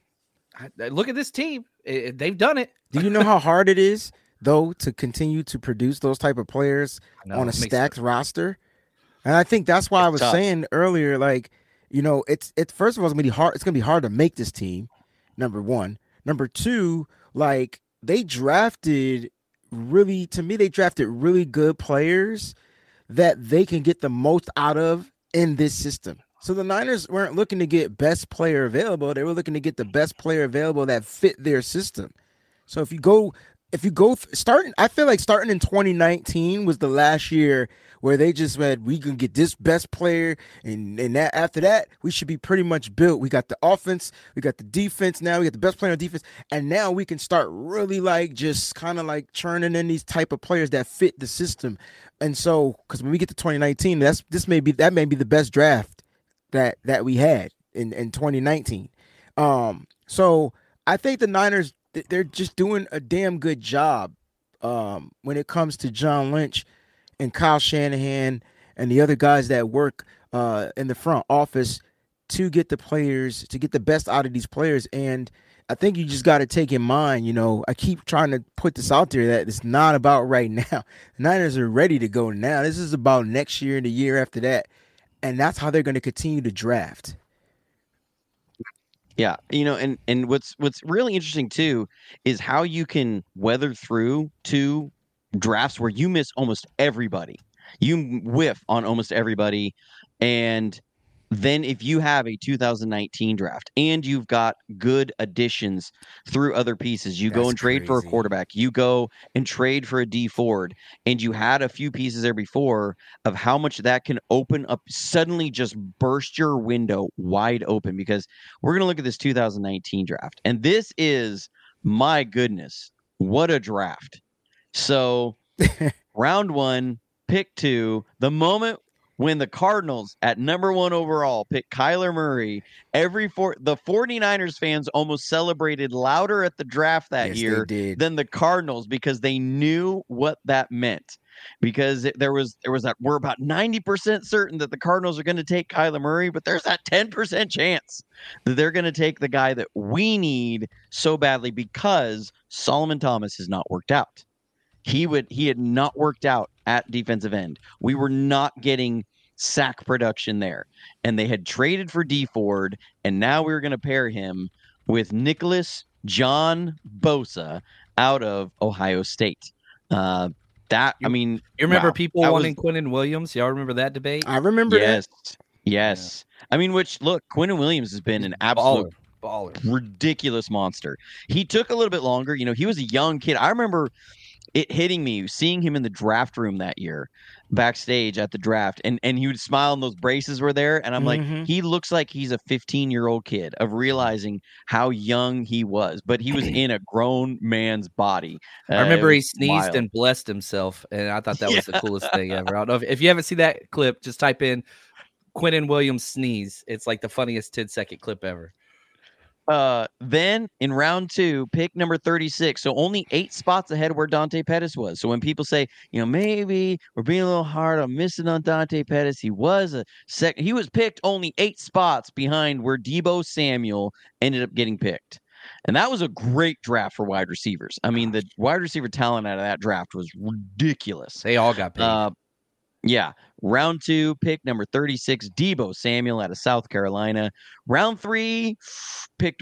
Look at this team. They've done it. Do you know how hard it is, though, to continue to produce those type of players on a stacked roster? And I think that's why I was saying earlier, like, it's first of all, it's gonna be hard. It's gonna be hard to make this team. Number 1. Number 2, like they drafted really good players that they can get the most out of in this system. So the Niners weren't looking to get best player available. They were looking to get the best player available that fit their system. So if you go starting, I feel like starting in 2019 was the last year where they just said, we can get this best player. And that after that, we should be pretty much built. We got the offense, we got the defense now, we got the best player on defense. And now we can start really like just kind of like churning in these type of players that fit the system. And so, because when we get to 2019, that may be the best draft that we had in 2019. So I think the Niners, they're just doing a damn good job when it comes to John Lynch and Kyle Shanahan and the other guys that work in the front office to get the players, to get the best out of these players. And I think you just got to take in mind, I keep trying to put this out there that it's not about right now. The Niners are ready to go now. This is about next year and the year after that. And that's how they're going to continue to draft. Yeah, and what's really interesting too is how you can weather through 2 drafts where you miss almost everybody. You whiff on almost everybody, and then if you have a 2019 draft and you've got good additions through other pieces, you go and trade for a quarterback, you go and trade for a D Ford, and you had a few pieces there before of how much that can open up, suddenly just burst your window wide open, because we're going to look at this 2019 draft. And this is, my goodness, what a draft. So round 1, pick 2, the moment when the Cardinals at number 1 overall picked Kyler Murray, the 49ers fans almost celebrated louder at the draft that year than the Cardinals because they knew what that meant. Because there was that we're about 90% certain that the Cardinals are going to take Kyler Murray, but there's that 10% chance that they're going to take the guy that we need so badly because Solomon Thomas has not worked out. He had not worked out at defensive end. We were not getting sack production there. And they had traded for Dee Ford, and now we were going to pair him with Nicholas John Bosa out of Ohio State. You remember people wanting Quinnen Williams? Y'all remember that debate? I remember that. Yes. I mean, Quinnen Williams has been an absolute baller, ridiculous monster. He took a little bit longer. He was a young kid. I remember it hitting me, seeing him in the draft room that year, backstage at the draft, and he would smile and those braces were there. And I'm like, he looks like he's a 15-year-old kid of realizing how young he was, but he was in a grown man's body. I remember he sneezed and blessed himself, and I thought that was the coolest thing ever. I don't know if you haven't seen that clip, just type in Quinnen Williams sneeze. It's like the funniest 10-second clip ever. Then in round 2, pick number 36. So only 8 spots ahead of where Dante Pettis was. So when people say, maybe we're being a little hard on missing on Dante Pettis, he was he was picked only 8 spots behind where Deebo Samuel ended up getting picked. And that was a great draft for wide receivers. I mean, the wide receiver talent out of that draft was ridiculous. They all got paid. Yeah. Round 2, pick number 36, Deebo Samuel out of South Carolina. Round 3, picked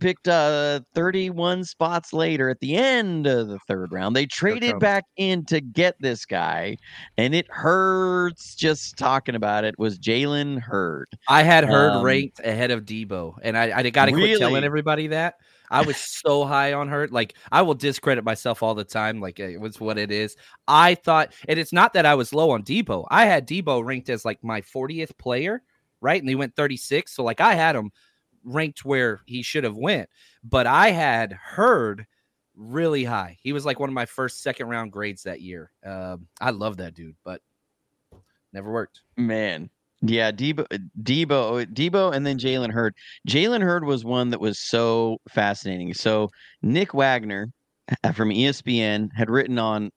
31 spots later at the end of the 3rd round. They traded back in to get this guy, and it hurts just talking about it, was Jalen Hurd. I had Hurd ranked ahead of Deebo, and I got to quit telling everybody that. I was so high on Hurd. Like, I will discredit myself all the time. Like, it was what it is. I thought, and it's not that I was low on Deebo. I had Deebo ranked as like my 40th player, right? And he went 36. So like I had him ranked where he should have went, but I had Hurd really high. He was like one of my first 2nd round grades that year. I love that dude, but never worked. Man. Yeah, Deebo, and then Jalen Hurd. Jalen Hurd was one that was so fascinating. So Nick Wagner from ESPN had written on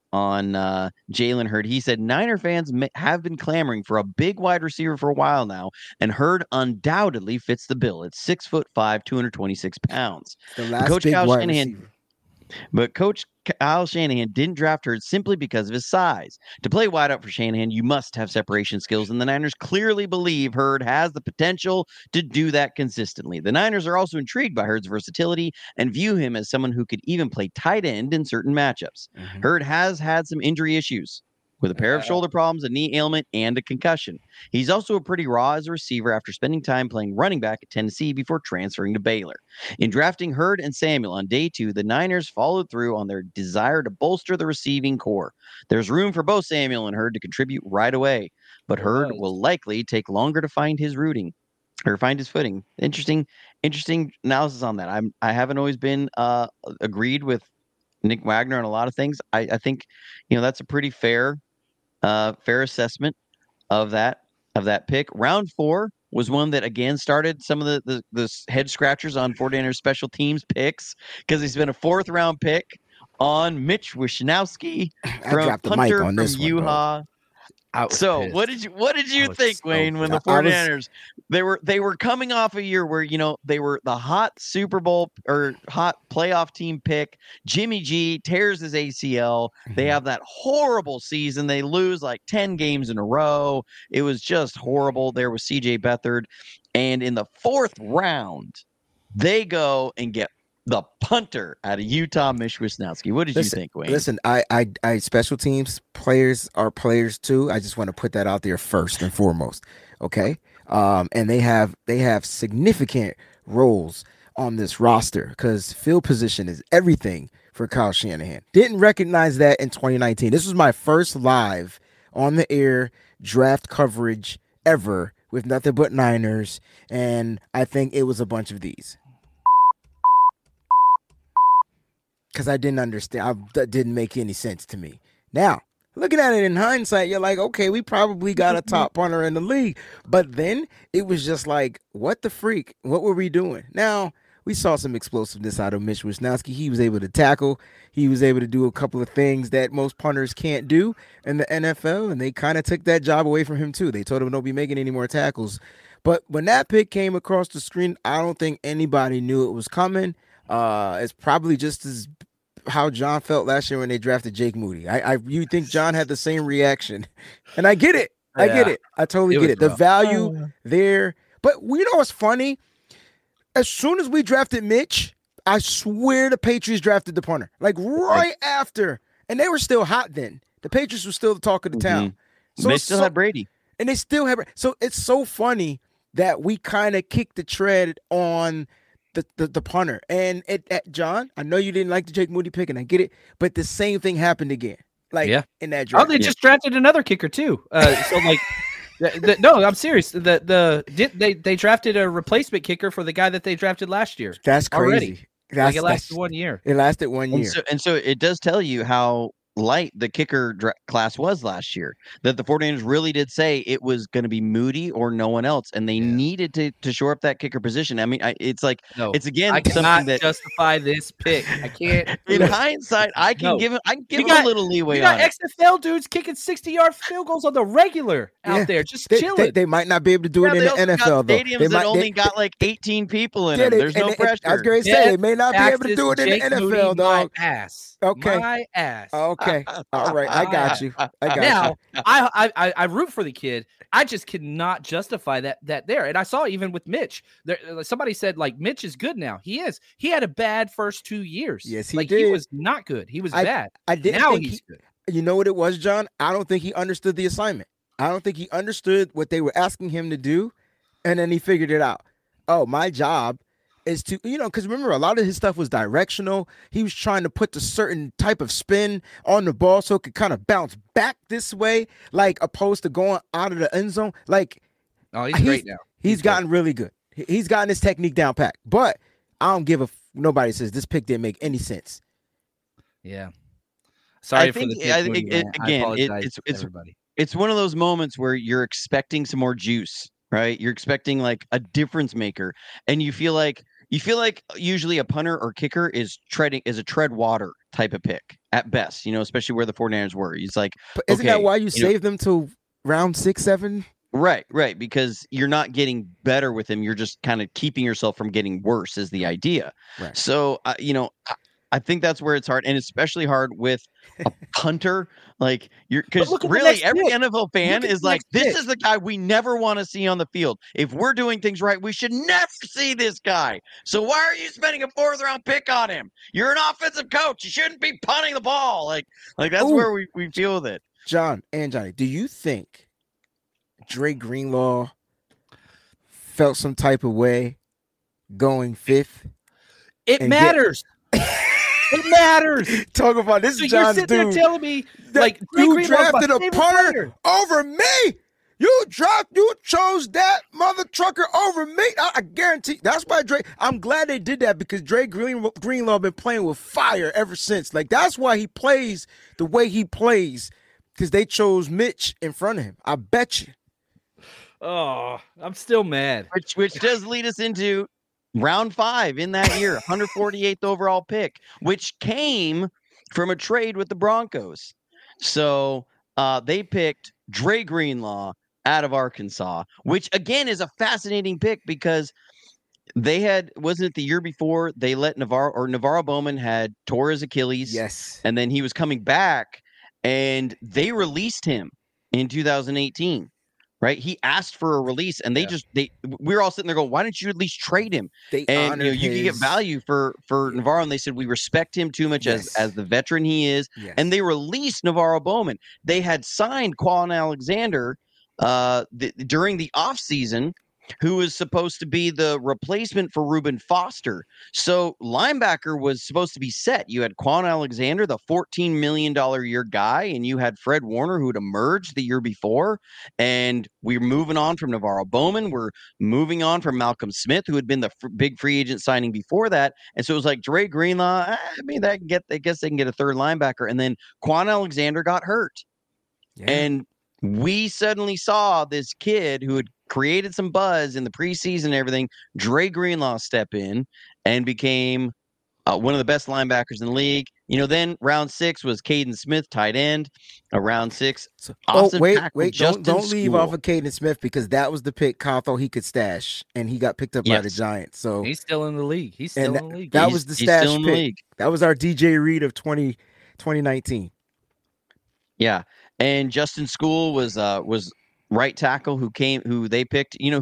Jalen Hurd. He said Niner fans have been clamoring for a big wide receiver for a while now, and Hurd undoubtedly fits the bill. It's 6'5", 226 pounds. The last Coach big wide receiver. But Coach Kyle Shanahan didn't draft Hurd simply because of his size. To play wideout for Shanahan, you must have separation skills, and the Niners clearly believe Hurd has the potential to do that consistently. The Niners are also intrigued by Hurd's versatility and view him as someone who could even play tight end in certain matchups. Hurd has had some injury issues, with a pair of shoulder problems, a knee ailment, and a concussion. He's also pretty raw as a receiver after spending time playing running back at Tennessee before transferring to Baylor. In drafting Hurd and Samuel on day 2, the Niners followed through on their desire to bolster the receiving core. There's room for both Samuel and Hurd to contribute right away, but Hurd will likely take longer to find his footing. Interesting analysis on that. I haven't always been agreed with Nick Wagner on a lot of things. I think that's a pretty fair assessment of that pick. Round 4 was one that again started some of the head scratchers on 49ers special teams picks because he spent a 4th round pick on Mitch Wishnowsky from punter from Utah. So what did you think, Wayne, when the 49ers they were coming off a year where they were the hot Super Bowl or hot playoff team pick. Jimmy G tears his ACL. They have that horrible season. They lose like 10 games in a row. It was just horrible. There was CJ Beathard, and in the 4th round, they go and get the punter out of Utah, Mitch Wishnowsky. What did you think, Wayne? Listen, I special teams players are players too. I just want to put that out there first and foremost. Okay. And they have significant roles on this roster because field position is everything for Kyle Shanahan. Didn't recognize that in 2019. This was my first live on the air draft coverage ever with nothing but Niners. And I think it was a bunch of these. Because I didn't understand. That didn't make any sense to me. Now, Looking at it in hindsight, you're like, okay, we probably got a top punter in the league. But then it was just like, what the freak? What were we doing? Now, we saw some explosiveness out of Mitch Wisnowski. He was able to tackle. He was able to do a couple of things that most punters can't do in the NFL, and they kind of took that job away from him too. They told him don't be making any more tackles. But when that pick came across the screen, I don't think anybody knew it was coming. It's probably just as how John felt last year when they drafted Jake Moody. You think John had the same reaction, and I get it. I get it. I totally get it. The value there, but you know what's funny? As soon as we drafted Mitch, I swear the Patriots drafted the punter, like right after, and they were still hot then. The Patriots were still the talk of the town. So they still had Brady, and they still have. So it's so funny that we kind of kicked the tread on the punter. And John, I know you didn't like the Jake Moody pick, and I get it, but the same thing happened again. Like in that draft. Oh, they just drafted another kicker too. So like, no, I'm serious. They drafted a replacement kicker for the guy that they drafted last year. That's crazy. Already. It lasted 1 year. It lasted 1 year. And so it does tell you how light the kicker class was last year, that the 49ers really did say it was going to be Moody or no one else, and they needed to shore up that kicker position. I mean, it's like, it's again, I cannot justify this pick. I can't. In hindsight, I can give it a little leeway. You got XFL dudes kicking 60-yard field goals on the regular out there, just chilling. They might not be able to do it in the NFL though. Stadiums that only got like 18 people in them. There's no pressure. I was going to say they may not be able to do it in the NFL, dog. My ass. Okay. My ass. Okay. All right. I got you. Now, I root for the kid. I just cannot justify that there. And I saw even with Mitch, somebody said like Mitch is good now. He is. He had a bad first 2 years. Yes, he did. He was not good. He was bad. I didn't now think he's good. You know what it was, John? I don't think he understood the assignment. I don't think he understood what they were asking him to do, and then he figured it out. Oh, my job is to, because remember, a lot of his stuff was directional. He was trying to put the certain type of spin on the ball so it could kind of bounce back this way, like opposed to going out of the end zone. Like, he's great now. He's gotten really good. He's gotten his technique down pat. But I don't give nobody says this pick didn't make any sense. Yeah. Sorry I think it's one of those moments where you're expecting some more juice, right? You're expecting like a difference maker, and you feel like usually a punter or kicker is a tread water type of pick at best, especially where the 49ers were. It's like, but isn't that why you saved them till round 6, 7? Right, because you're not getting better with him. You're just kind of keeping yourself from getting worse is the idea. Right. So, I think that's where it's hard, and especially hard with a punter. Like because really every NFL fan is like, this is the guy we never want to see on the field. If we're doing things right, we should never see this guy. So why are you spending a 4th round pick on him? You're an offensive coach. You shouldn't be punting the ball. Like that's where we feel with it. John and Johnny, do you think Dre Greenlaw felt some type of way going 5th? It matters. It matters. Talk about this, so John's dude. You're sitting there telling me like you drafted a punter over me. You chose that mother trucker over me. I guarantee that's why Dre. I'm glad they did that because Dre Greenlaw been playing with fire ever since. Like that's why he plays the way he plays because they chose Mitch in front of him. I bet you. Oh, I'm still mad. Which does lead us into round 5 in that year, 148th overall pick, which came from a trade with the Broncos. So they picked Dre Greenlaw out of Arkansas, which again is a fascinating pick because wasn't it the year before they let Navarro Bowman had tore his Achilles. Yes. And then he was coming back and they released him in 2018. Right, he asked for a release, and we were all sitting there going, "Why didn't you at least trade him?" You can get value for Navarro, and they said we respect him too much as the veteran he is, and they released Navarro Bowman. They had signed Quan Alexander during the offseason, who was supposed to be the replacement for Reuben Foster. So linebacker was supposed to be set. You had Quan Alexander, the $14 million a year guy, and you had Fred Warner, who had emerged the year before. And we're moving on from Navarro Bowman. We're moving on from Malcolm Smith, who had been the big free agent signing before that. And so it was like Dre Greenlaw, I guess they can get a third linebacker. And then Quan Alexander got hurt. And we suddenly saw this kid who had created some buzz in the preseason and everything, Dre Greenlaw, step in and became one of the best linebackers in the league. Then round 6 was Caden Smith, tight end. Round 6. Wait, don't leave off of Caden Smith, because that was the pick Kyle thought he could stash, and he got picked up by the Giants. So he's still in the league. That was the stash pick. That was our DJ Reed of 2019. Yeah, and Justin School was right tackle who they picked. He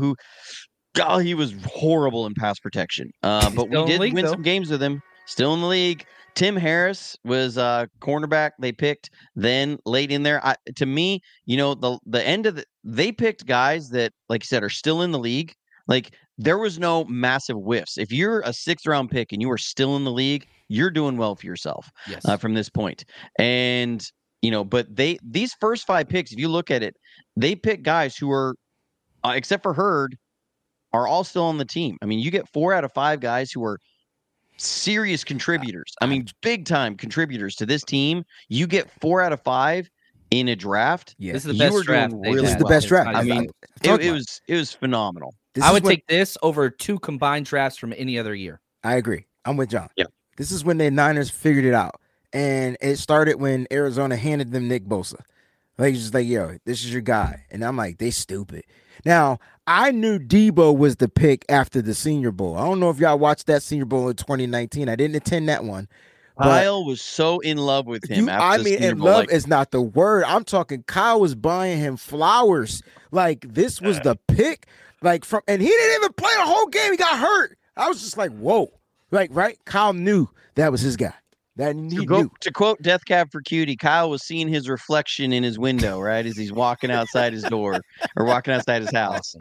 was horrible in pass protection. But we did win some games with him. Still in the league. Tim Harris was cornerback they picked then late in there. To me, the end of they picked guys that, like you said, are still in the league. Like, there was no massive whiffs. If you're a 6th round pick and you are still in the league, you're doing well for yourself from this point. And, but these first 5 picks, if you look at it, they pick guys who are, except for Hurd, are all still on the team. I mean, you get 4 out of 5 guys who are serious contributors. I mean, big time contributors to this team. You get 4 out of 5 in a draft. Yeah. This is the best draft. This is the best draft. I mean, it was phenomenal. I would take this over 2 combined drafts from any other year. I agree. I'm with John. Yeah. This is when the Niners figured it out. And it started when Arizona handed them Nick Bosa. Like, just like, yo, this is your guy. And I'm like, they stupid. Now, I knew Debo was the pick after the Senior Bowl. I don't know if y'all watched that Senior Bowl in 2019. I didn't attend that one. Kyle was so in love with him. Love is not the word. I'm talking Kyle was buying him flowers. Like, this was the pick. And he didn't even play the whole game. He got hurt. I was just like, whoa. Like, right? Kyle knew that was his guy. To quote Death Cab for Cutie, Kyle was seeing his reflection in his window, right, as he's walking outside his door or walking outside his house.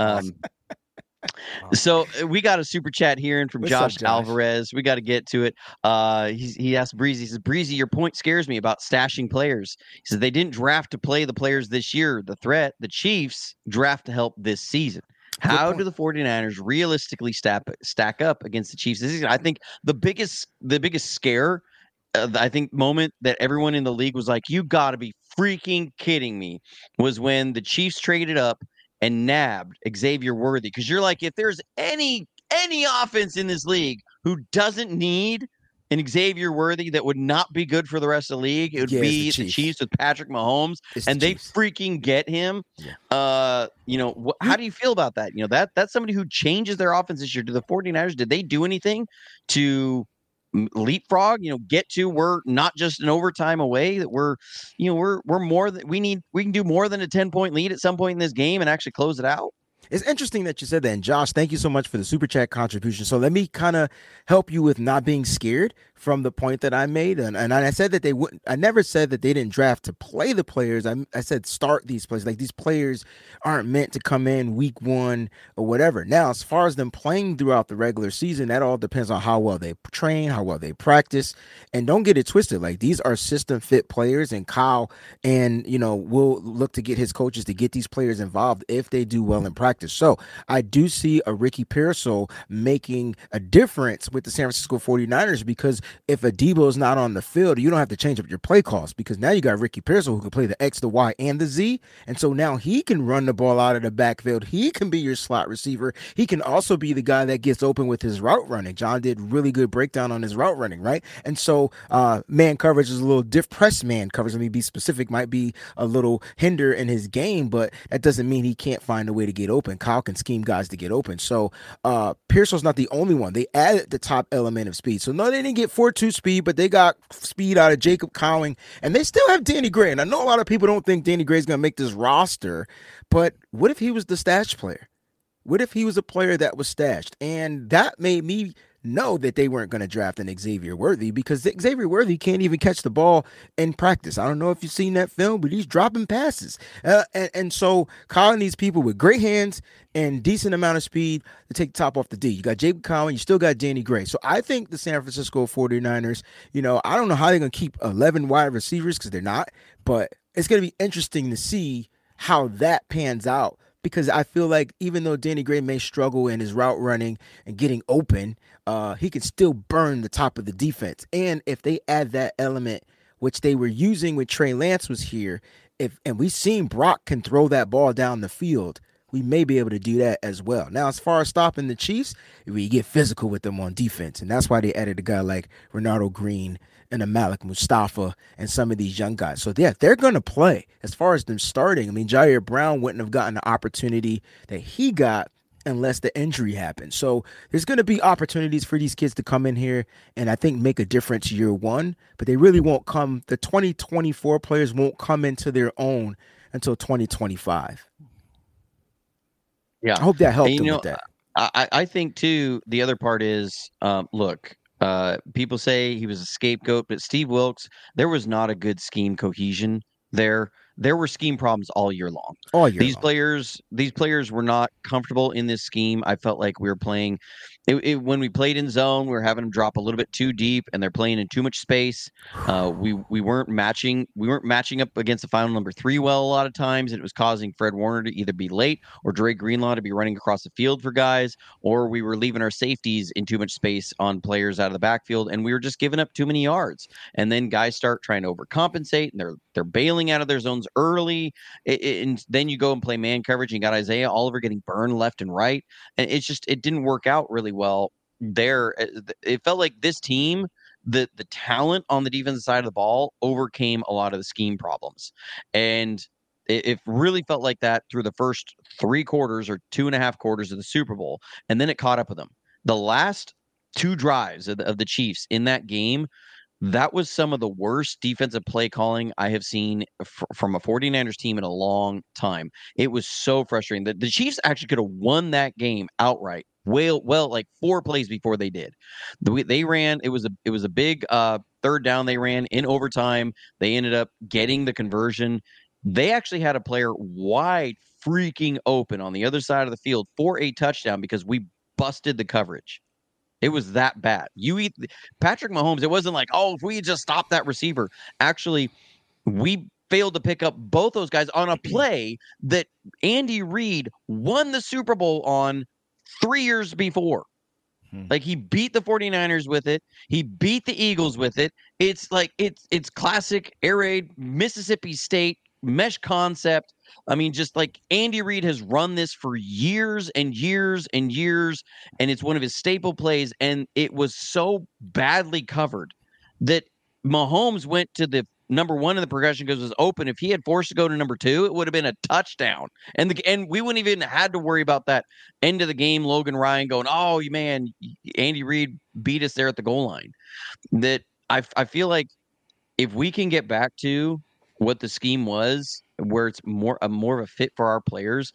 So we got a super chat here and from Josh Alvarez. We got to get to it. He asked Breezy, he says, Breezy, your point scares me about stashing players. He says they didn't draft to play the players this year. The Chiefs draft to help this season. How do the 49ers realistically stack up against the Chiefs this season? I think the biggest scare, moment that everyone in the league was like, you got to be freaking kidding me, was when the Chiefs traded up and nabbed Xavier Worthy. Because you're like, if there's any offense in this league who doesn't need an Xavier Worthy that would not be good for the rest of the league, it would be the Chiefs with Patrick Mahomes, and they freaking get him. Yeah. How do you feel about that? That's somebody who changes their offense this year. Do the 49ers, did they do anything to leapfrog, get to, we're not just an overtime away, that we're more than we can do more than a 10-point lead at some point in this game and actually close it out? It's interesting that you said that. And Josh, thank you so much for the super chat contribution. So let me kind of help you with not being scared from the point that I made. And I said that I never said that they didn't draft to play the players. I said start these players. Like, these players aren't meant to come in week 1 or whatever. Now, as far as them playing throughout the regular season, that all depends on how well they train, how well they practice. And don't get it twisted. Like, these are system fit players, and Kyle will look to get his coaches to get these players involved if they do well in practice. So I do see a Ricky Pearsall making a difference with the San Francisco 49ers, because if a Debo is not on the field, you don't have to change up your play calls, because now you got Ricky Pearsall who can play the X, the Y, and the Z. And so now he can run the ball out of the backfield. He can be your slot receiver. He can also be the guy that gets open with his route running. John did really good breakdown on his route running, right? And so man coverage is a little press man coverage, let me be specific, might be a little hinder in his game, but that doesn't mean he can't find a way to get open. Kyle can scheme guys to get open. So Pearsall's not the only one. They added the top element of speed. So no, they didn't get 4.2 speed, but they got speed out of Jacob Cowing, and they still have Danny Gray. And I know a lot of people don't think Danny Gray is going to make this roster, but what if he was the stash player? What if he was a player that was stashed? And that made me know that they weren't going to draft an Xavier Worthy, because Xavier Worthy can't even catch the ball in practice. I don't know if you've seen that film, but he's dropping passes. And so calling these people with great hands and decent amount of speed to take the top off the D. You got Jacob Cowing, you still got Danny Gray. So I think the San Francisco 49ers, I don't know how they're going to keep 11 wide receivers, because they're not, but it's going to be interesting to see how that pans out. Because I feel like even though Danny Gray may struggle in his route running and getting open, he can still burn the top of the defense. And if they add that element, which they were using when Trey Lance was here, and we've seen Brock can throw that ball down the field, we may be able to do that as well. Now, as far as stopping the Chiefs, we get physical with them on defense, and that's why they added a guy like Ronaldo Green and a Malik Mustafa and some of these young guys. So, yeah, they're going to play. As far as them starting, I mean, Jair Brown wouldn't have gotten the opportunity that he got unless the injury happened. So there's going to be opportunities for these kids to come in here and I think make a difference year one, but they really won't come. The 2024 players won't come into their own until 2025. Yeah. I hope that helped them with that. I think too, the other part is, look, people say he was a scapegoat, but Steve Wilks, there was not a good scheme cohesion there. There were scheme problems all year long. These players were not comfortable in this scheme. I felt like we were playing when we played in zone, we were having them drop a little bit too deep, and they're playing in too much space. We weren't matching up against the final number 3 well a lot of times, and it was causing Fred Warner to either be late or Dre Greenlaw to be running across the field for guys, or we were leaving our safeties in too much space on players out of the backfield, and we were just giving up too many yards. And then guys start trying to overcompensate, and they're bailing out of their zones early, and then you go and play man coverage, and you got Isaiah Oliver getting burned left and right, and it didn't work out really well there. It felt like this team, the talent on the defensive side of the ball overcame a lot of the scheme problems, and it really felt like that through the first 3 quarters or 2.5 quarters of the Super Bowl, and then it caught up with them. The last 2 drives of the Chiefs in that game, that was some of the worst defensive play calling I have seen from a 49ers team in a long time. It was so frustrating. The Chiefs actually could have won that game outright. Well, like 4 plays before they did. They ran. It was a big 3rd down. They ran in overtime. They ended up getting the conversion. They actually had a player wide freaking open on the other side of the field for a touchdown because we busted the coverage. It was that bad. Patrick Mahomes, it wasn't like, oh, if we just stop that receiver. Actually, we failed to pick up both those guys on a play that Andy Reid won the Super Bowl on 3 years before. Like, he beat the 49ers with it. He beat the Eagles with it. It's like it's classic air raid Mississippi State mesh concept. I mean, just like Andy Reid has run this for years and years and years, and it's one of his staple plays, and it was so badly covered that Mahomes went to the number 1 in the progression because it was open. If he had forced to go to number 2, it would have been a touchdown. And we wouldn't even had to worry about that end of the game, Logan Ryan going, oh, man, Andy Reid beat us there at the goal line. That I feel like if we can get back to what the scheme was, where it's more of a fit for our players,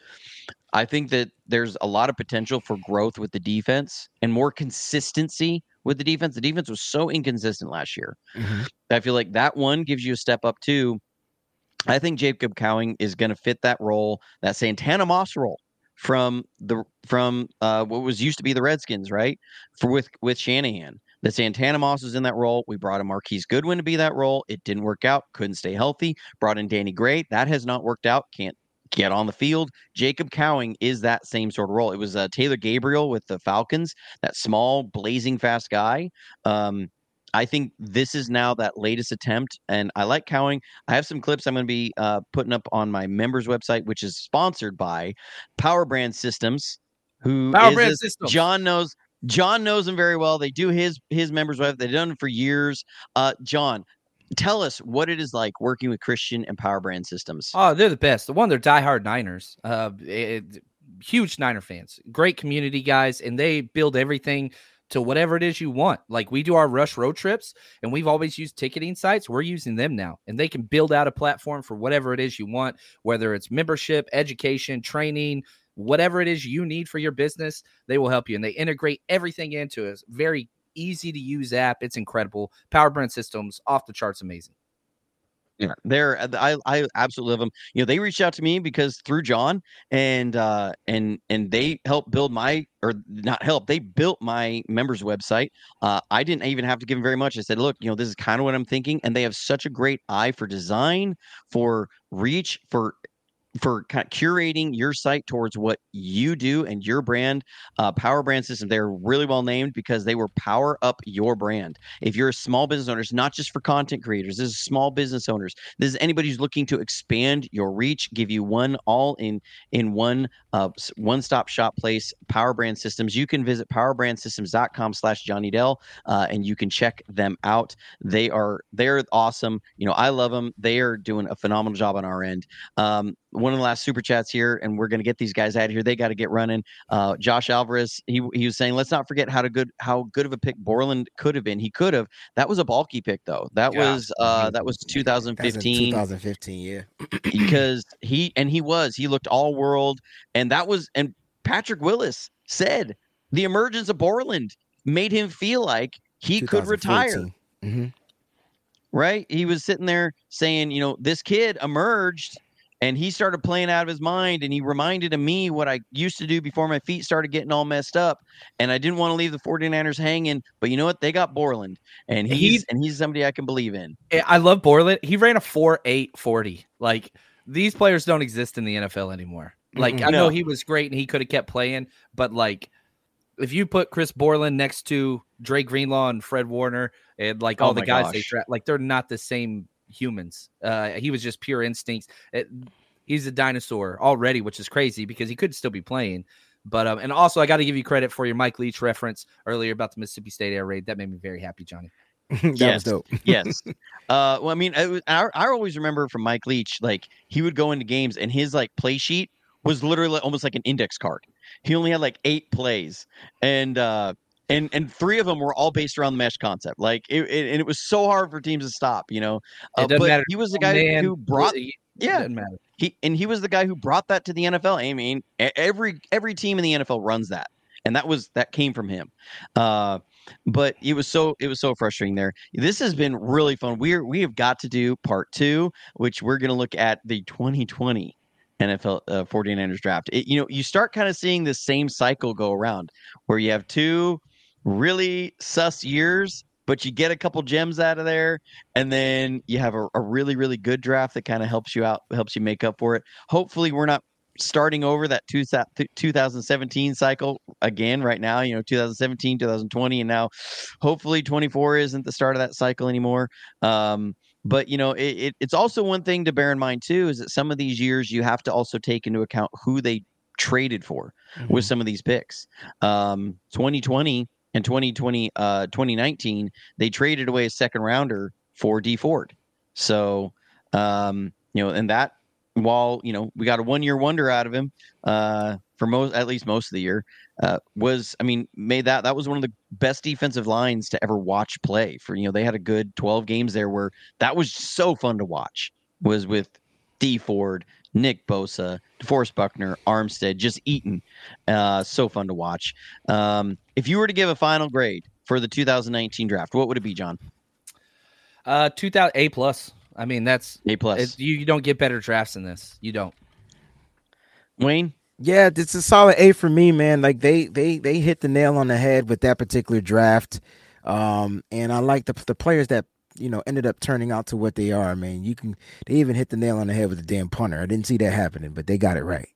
I think that there's a lot of potential for growth with the defense and more consistency with the defense. The defense was so inconsistent last year. Mm-hmm. I feel like that one gives you a step up too. I think Jacob Cowing is going to fit that role, that Santana Moss role from what was used to be the Redskins, right? With Shanahan. That Santana Moss is in that role. We brought in Marquise Goodwin to be that role. It didn't work out. Couldn't stay healthy. Brought in Danny Gray. That has not worked out. Can't get on the field. Jacob Cowing is that same sort of role. It was Taylor Gabriel with the Falcons, that small, blazing fast guy. I think this is now that latest attempt, and I like Cowing. I have some clips I'm going to be putting up on my members website, which is sponsored by Power Brand Systems, John knows him very well. They do his members web. They've done it for years. John, tell us what it is like working with Christian and Power Brand Systems. Oh, they're the best. They're diehard Niners. Huge Niner fans. Great community guys, and they build everything to whatever it is you want. Like, we do our Rush road trips, and we've always used ticketing sites. We're using them now, and they can build out a platform for whatever it is you want, whether it's membership, education, training, whatever it is you need for your business. They will help you, and they integrate everything into a very easy to use app. It's incredible. Power Brand Systems, off the charts, amazing. Yeah, I absolutely love them. You know, they reached out to me because through John, and they helped build they built my members website. I didn't even have to give them very much. I said, look, this is kind of what I'm thinking, and they have such a great eye for design, for reach, for for kind of curating your site towards what you do and your brand. Power Brand System, they're really well named because they will power up your brand. If you're a small business owner, it's not just for content creators. This is small business owners. This is anybody who's looking to expand your reach, give you one one-stop shop place, Power Brand Systems. You can visit powerbrandsystems.com/Johnny Dell, and you can check them out. They're awesome. I love them. They are doing a phenomenal job on our end. One of the last super chats here, and we're going to get these guys out of here. They got to get running. Josh Alvarez, he was saying, let's not forget how good of a pick Borland could have been. He could have. That was a bulky pick though. That was 2015. 2015, yeah. Because he looked all world, and Patrick Willis said the emergence of Borland made him feel like he could retire. Mm-hmm. Right? He was sitting there saying, this kid emerged and he started playing out of his mind, and he reminded me what I used to do before my feet started getting all messed up, and I didn't want to leave the 49ers hanging, but you know what? They got Borland, and he's somebody I can believe in. I love Borland. He ran a 4.8 40. Like, these players don't exist in the NFL anymore. Like, I know he was great and he could have kept playing, but like, if you put Chris Borland next to Dre Greenlaw and Fred Warner and like all the guys they draft, like, they're not the same humans. He was just pure instincts. He's a dinosaur already, which is crazy because he could still be playing. But and also I got to give you credit for your Mike Leach reference earlier about the Mississippi State air raid. That made me very happy, Johnny. That was dope. Yes. Well, I mean, I always remember from Mike Leach, like, he would go into games and his like play sheet was literally almost like an index card. He only had like 8 plays, and 3 of them were all based around the mesh concept. Like, it was so hard for teams to stop. It doesn't but matter. He was the guy who brought. It doesn't matter. He was the guy who brought that to the NFL. I mean, every team in the NFL runs that, and that came from him. But it was so frustrating there. This has been really fun. We have got to do part 2, which we're going to look at the 2020 NFL 49ers draft. You start kind of seeing this same cycle go around where you have 2 really sus years, but you get a couple gems out of there, and then you have a really, really good draft that kind of helps you out, helps you make up for it. Hopefully we're not starting over that 2017 cycle again right now, 2017, 2020, and now hopefully 24 isn't the start of that cycle anymore. But it's also one thing to bear in mind too, is that some of these years you have to also take into account who they traded for with some of these picks. 2020 and 2019, they traded away a second rounder for Dee Ford. So, and that, while, we got a 1-year wonder out of him for at least most of the year, that was one of the best defensive lines to ever watch play. They had a good 12 games there where that was so fun to watch, was with Dee Ford, Nick Bosa, DeForest Buckner, Armstead, just eating. So fun to watch. If you were to give a final grade for the 2019 draft, what would it be, John? 2000 A+. I mean, that's A+. You don't get better drafts than this. You don't. Wayne? Yeah, it's a solid A for me, man. Like, they hit the nail on the head with that particular draft. And I like the players that, ended up turning out to what they are, man. They even hit the nail on the head with the damn punter. I didn't see that happening, but they got it right.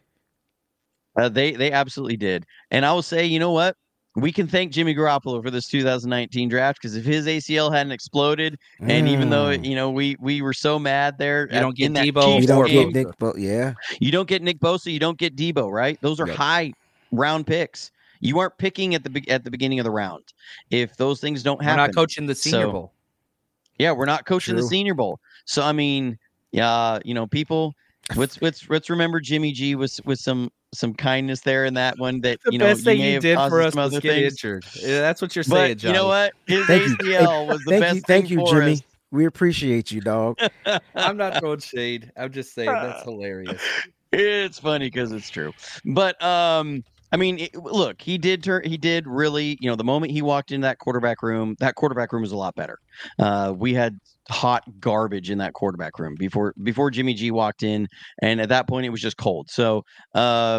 They absolutely did. And I will say, you know what? We can thank Jimmy Garoppolo for this 2019 draft, because if his ACL hadn't exploded, and even though we were so mad there, you don't get Debo, you don't get Nick, you don't get Nick Bosa, you don't get Debo, right? Those are high round picks. You aren't picking at the beginning of the round. If those things don't happen, we're not coaching the Senior Bowl. Yeah, we're not coaching the Senior Bowl. So I mean, people, let's remember Jimmy G with some kindness there in that one. That the best thing he did for us was get injured. Yeah, that's what you're saying, Johnny. You know what? His ACL was the best. Thank you, Jimmy. Us. We appreciate you, dog. I'm not throwing shade. I'm just saying that's hilarious. It's funny because it's true. But look, he did really, the moment he walked into that quarterback room was a lot better. We had hot garbage in that quarterback room before Jimmy G walked in, and at that point it was just cold. So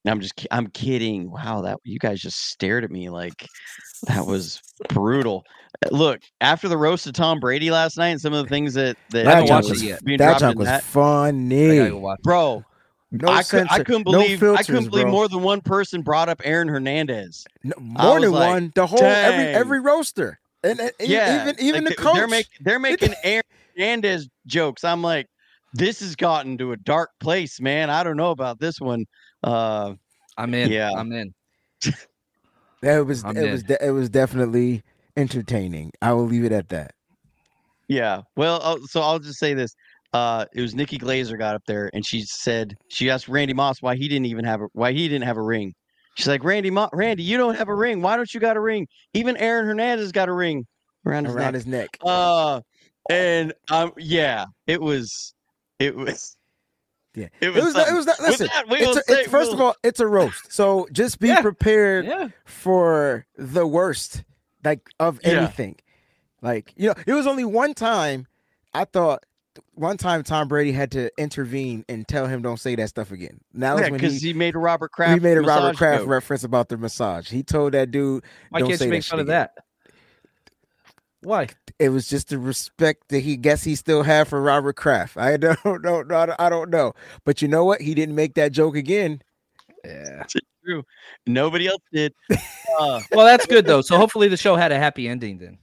I'm kidding. Wow, you guys just stared at me like that was brutal. Look, after the roast of Tom Brady last night and some of the things that haven't watched was, it yet. being that dropped junk in was that, funny, bro. No I censor, couldn't no believe filters, I couldn't believe bro. more than one person brought up Aaron Hernandez. No, I more was than like, one. The whole dang. every roaster, and Yeah, even like, the coach. they're making Aaron Hernandez jokes. I'm like, this has gotten to a dark place, man. I don't know about this one. I'm in. Yeah. I'm in. It was definitely entertaining. I will leave it at that. Yeah. Well, so I'll just say this. It was Nikki Glazer got up there and she asked Randy Moss why he didn't have a ring. She's like, Randy, you don't have a ring. Why don't you got a ring? Even Aaron Hernandez got a ring around his neck. And yeah, it was. Yeah, it was. Listen, first of all, it's a roast, so just be prepared for the worst, like of anything. Like, it was only one time. I thought one time Tom Brady had to intervene and tell him don't say that stuff again. Now because he made a Robert Kraft. He made a Robert massage Kraft joke. reference about the massage. He told that dude, Why don't can't say you that make shit fun of again. that? Why? It was just the respect that he still had for Robert Kraft. I don't know. But you know what? He didn't make that joke again. Yeah. It's true. Nobody else did. Well, that's good though. So hopefully the show had a happy ending then.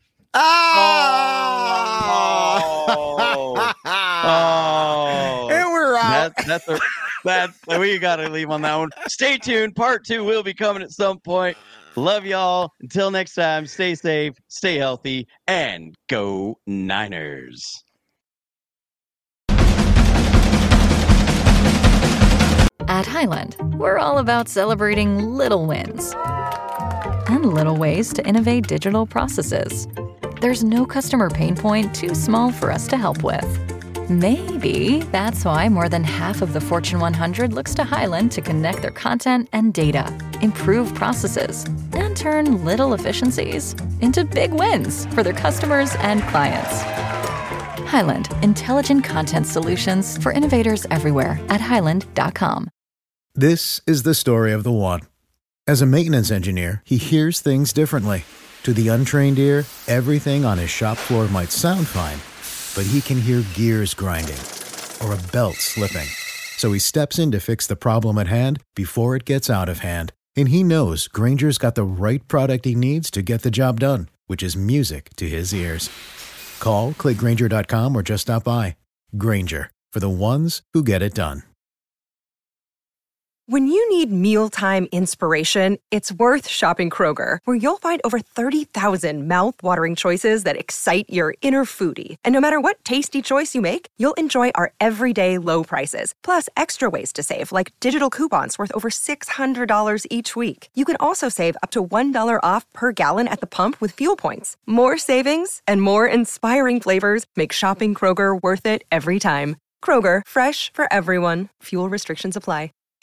And we're out. That's we gotta leave on that one. Stay tuned. Part 2 will be coming at some point. Love y'all. Until next time, stay safe, stay healthy, and go Niners. At Highland, we're all about celebrating little wins and little ways to innovate digital processes. There's no customer pain point too small for us to help with. Maybe that's why more than half of the Fortune 100 looks to Highland to connect their content and data, improve processes, and turn little efficiencies into big wins for their customers and clients. Highland, intelligent content solutions for innovators everywhere at highland.com. This is the story of the one. As a maintenance engineer, he hears things differently. To the untrained ear, everything on his shop floor might sound fine, but he can hear gears grinding or a belt slipping. So he steps in to fix the problem at hand before it gets out of hand. And he knows Grainger's got the right product he needs to get the job done, which is music to his ears. Call, click Grainger.com, or just stop by. Grainger, for the ones who get it done. When you need mealtime inspiration, it's worth shopping Kroger, where you'll find over 30,000 mouth-watering choices that excite your inner foodie. And no matter what tasty choice you make, you'll enjoy our everyday low prices, plus extra ways to save, like digital coupons worth over $600 each week. You can also save up to $1 off per gallon at the pump with fuel points. More savings and more inspiring flavors make shopping Kroger worth it every time. Kroger, fresh for everyone. Fuel restrictions apply.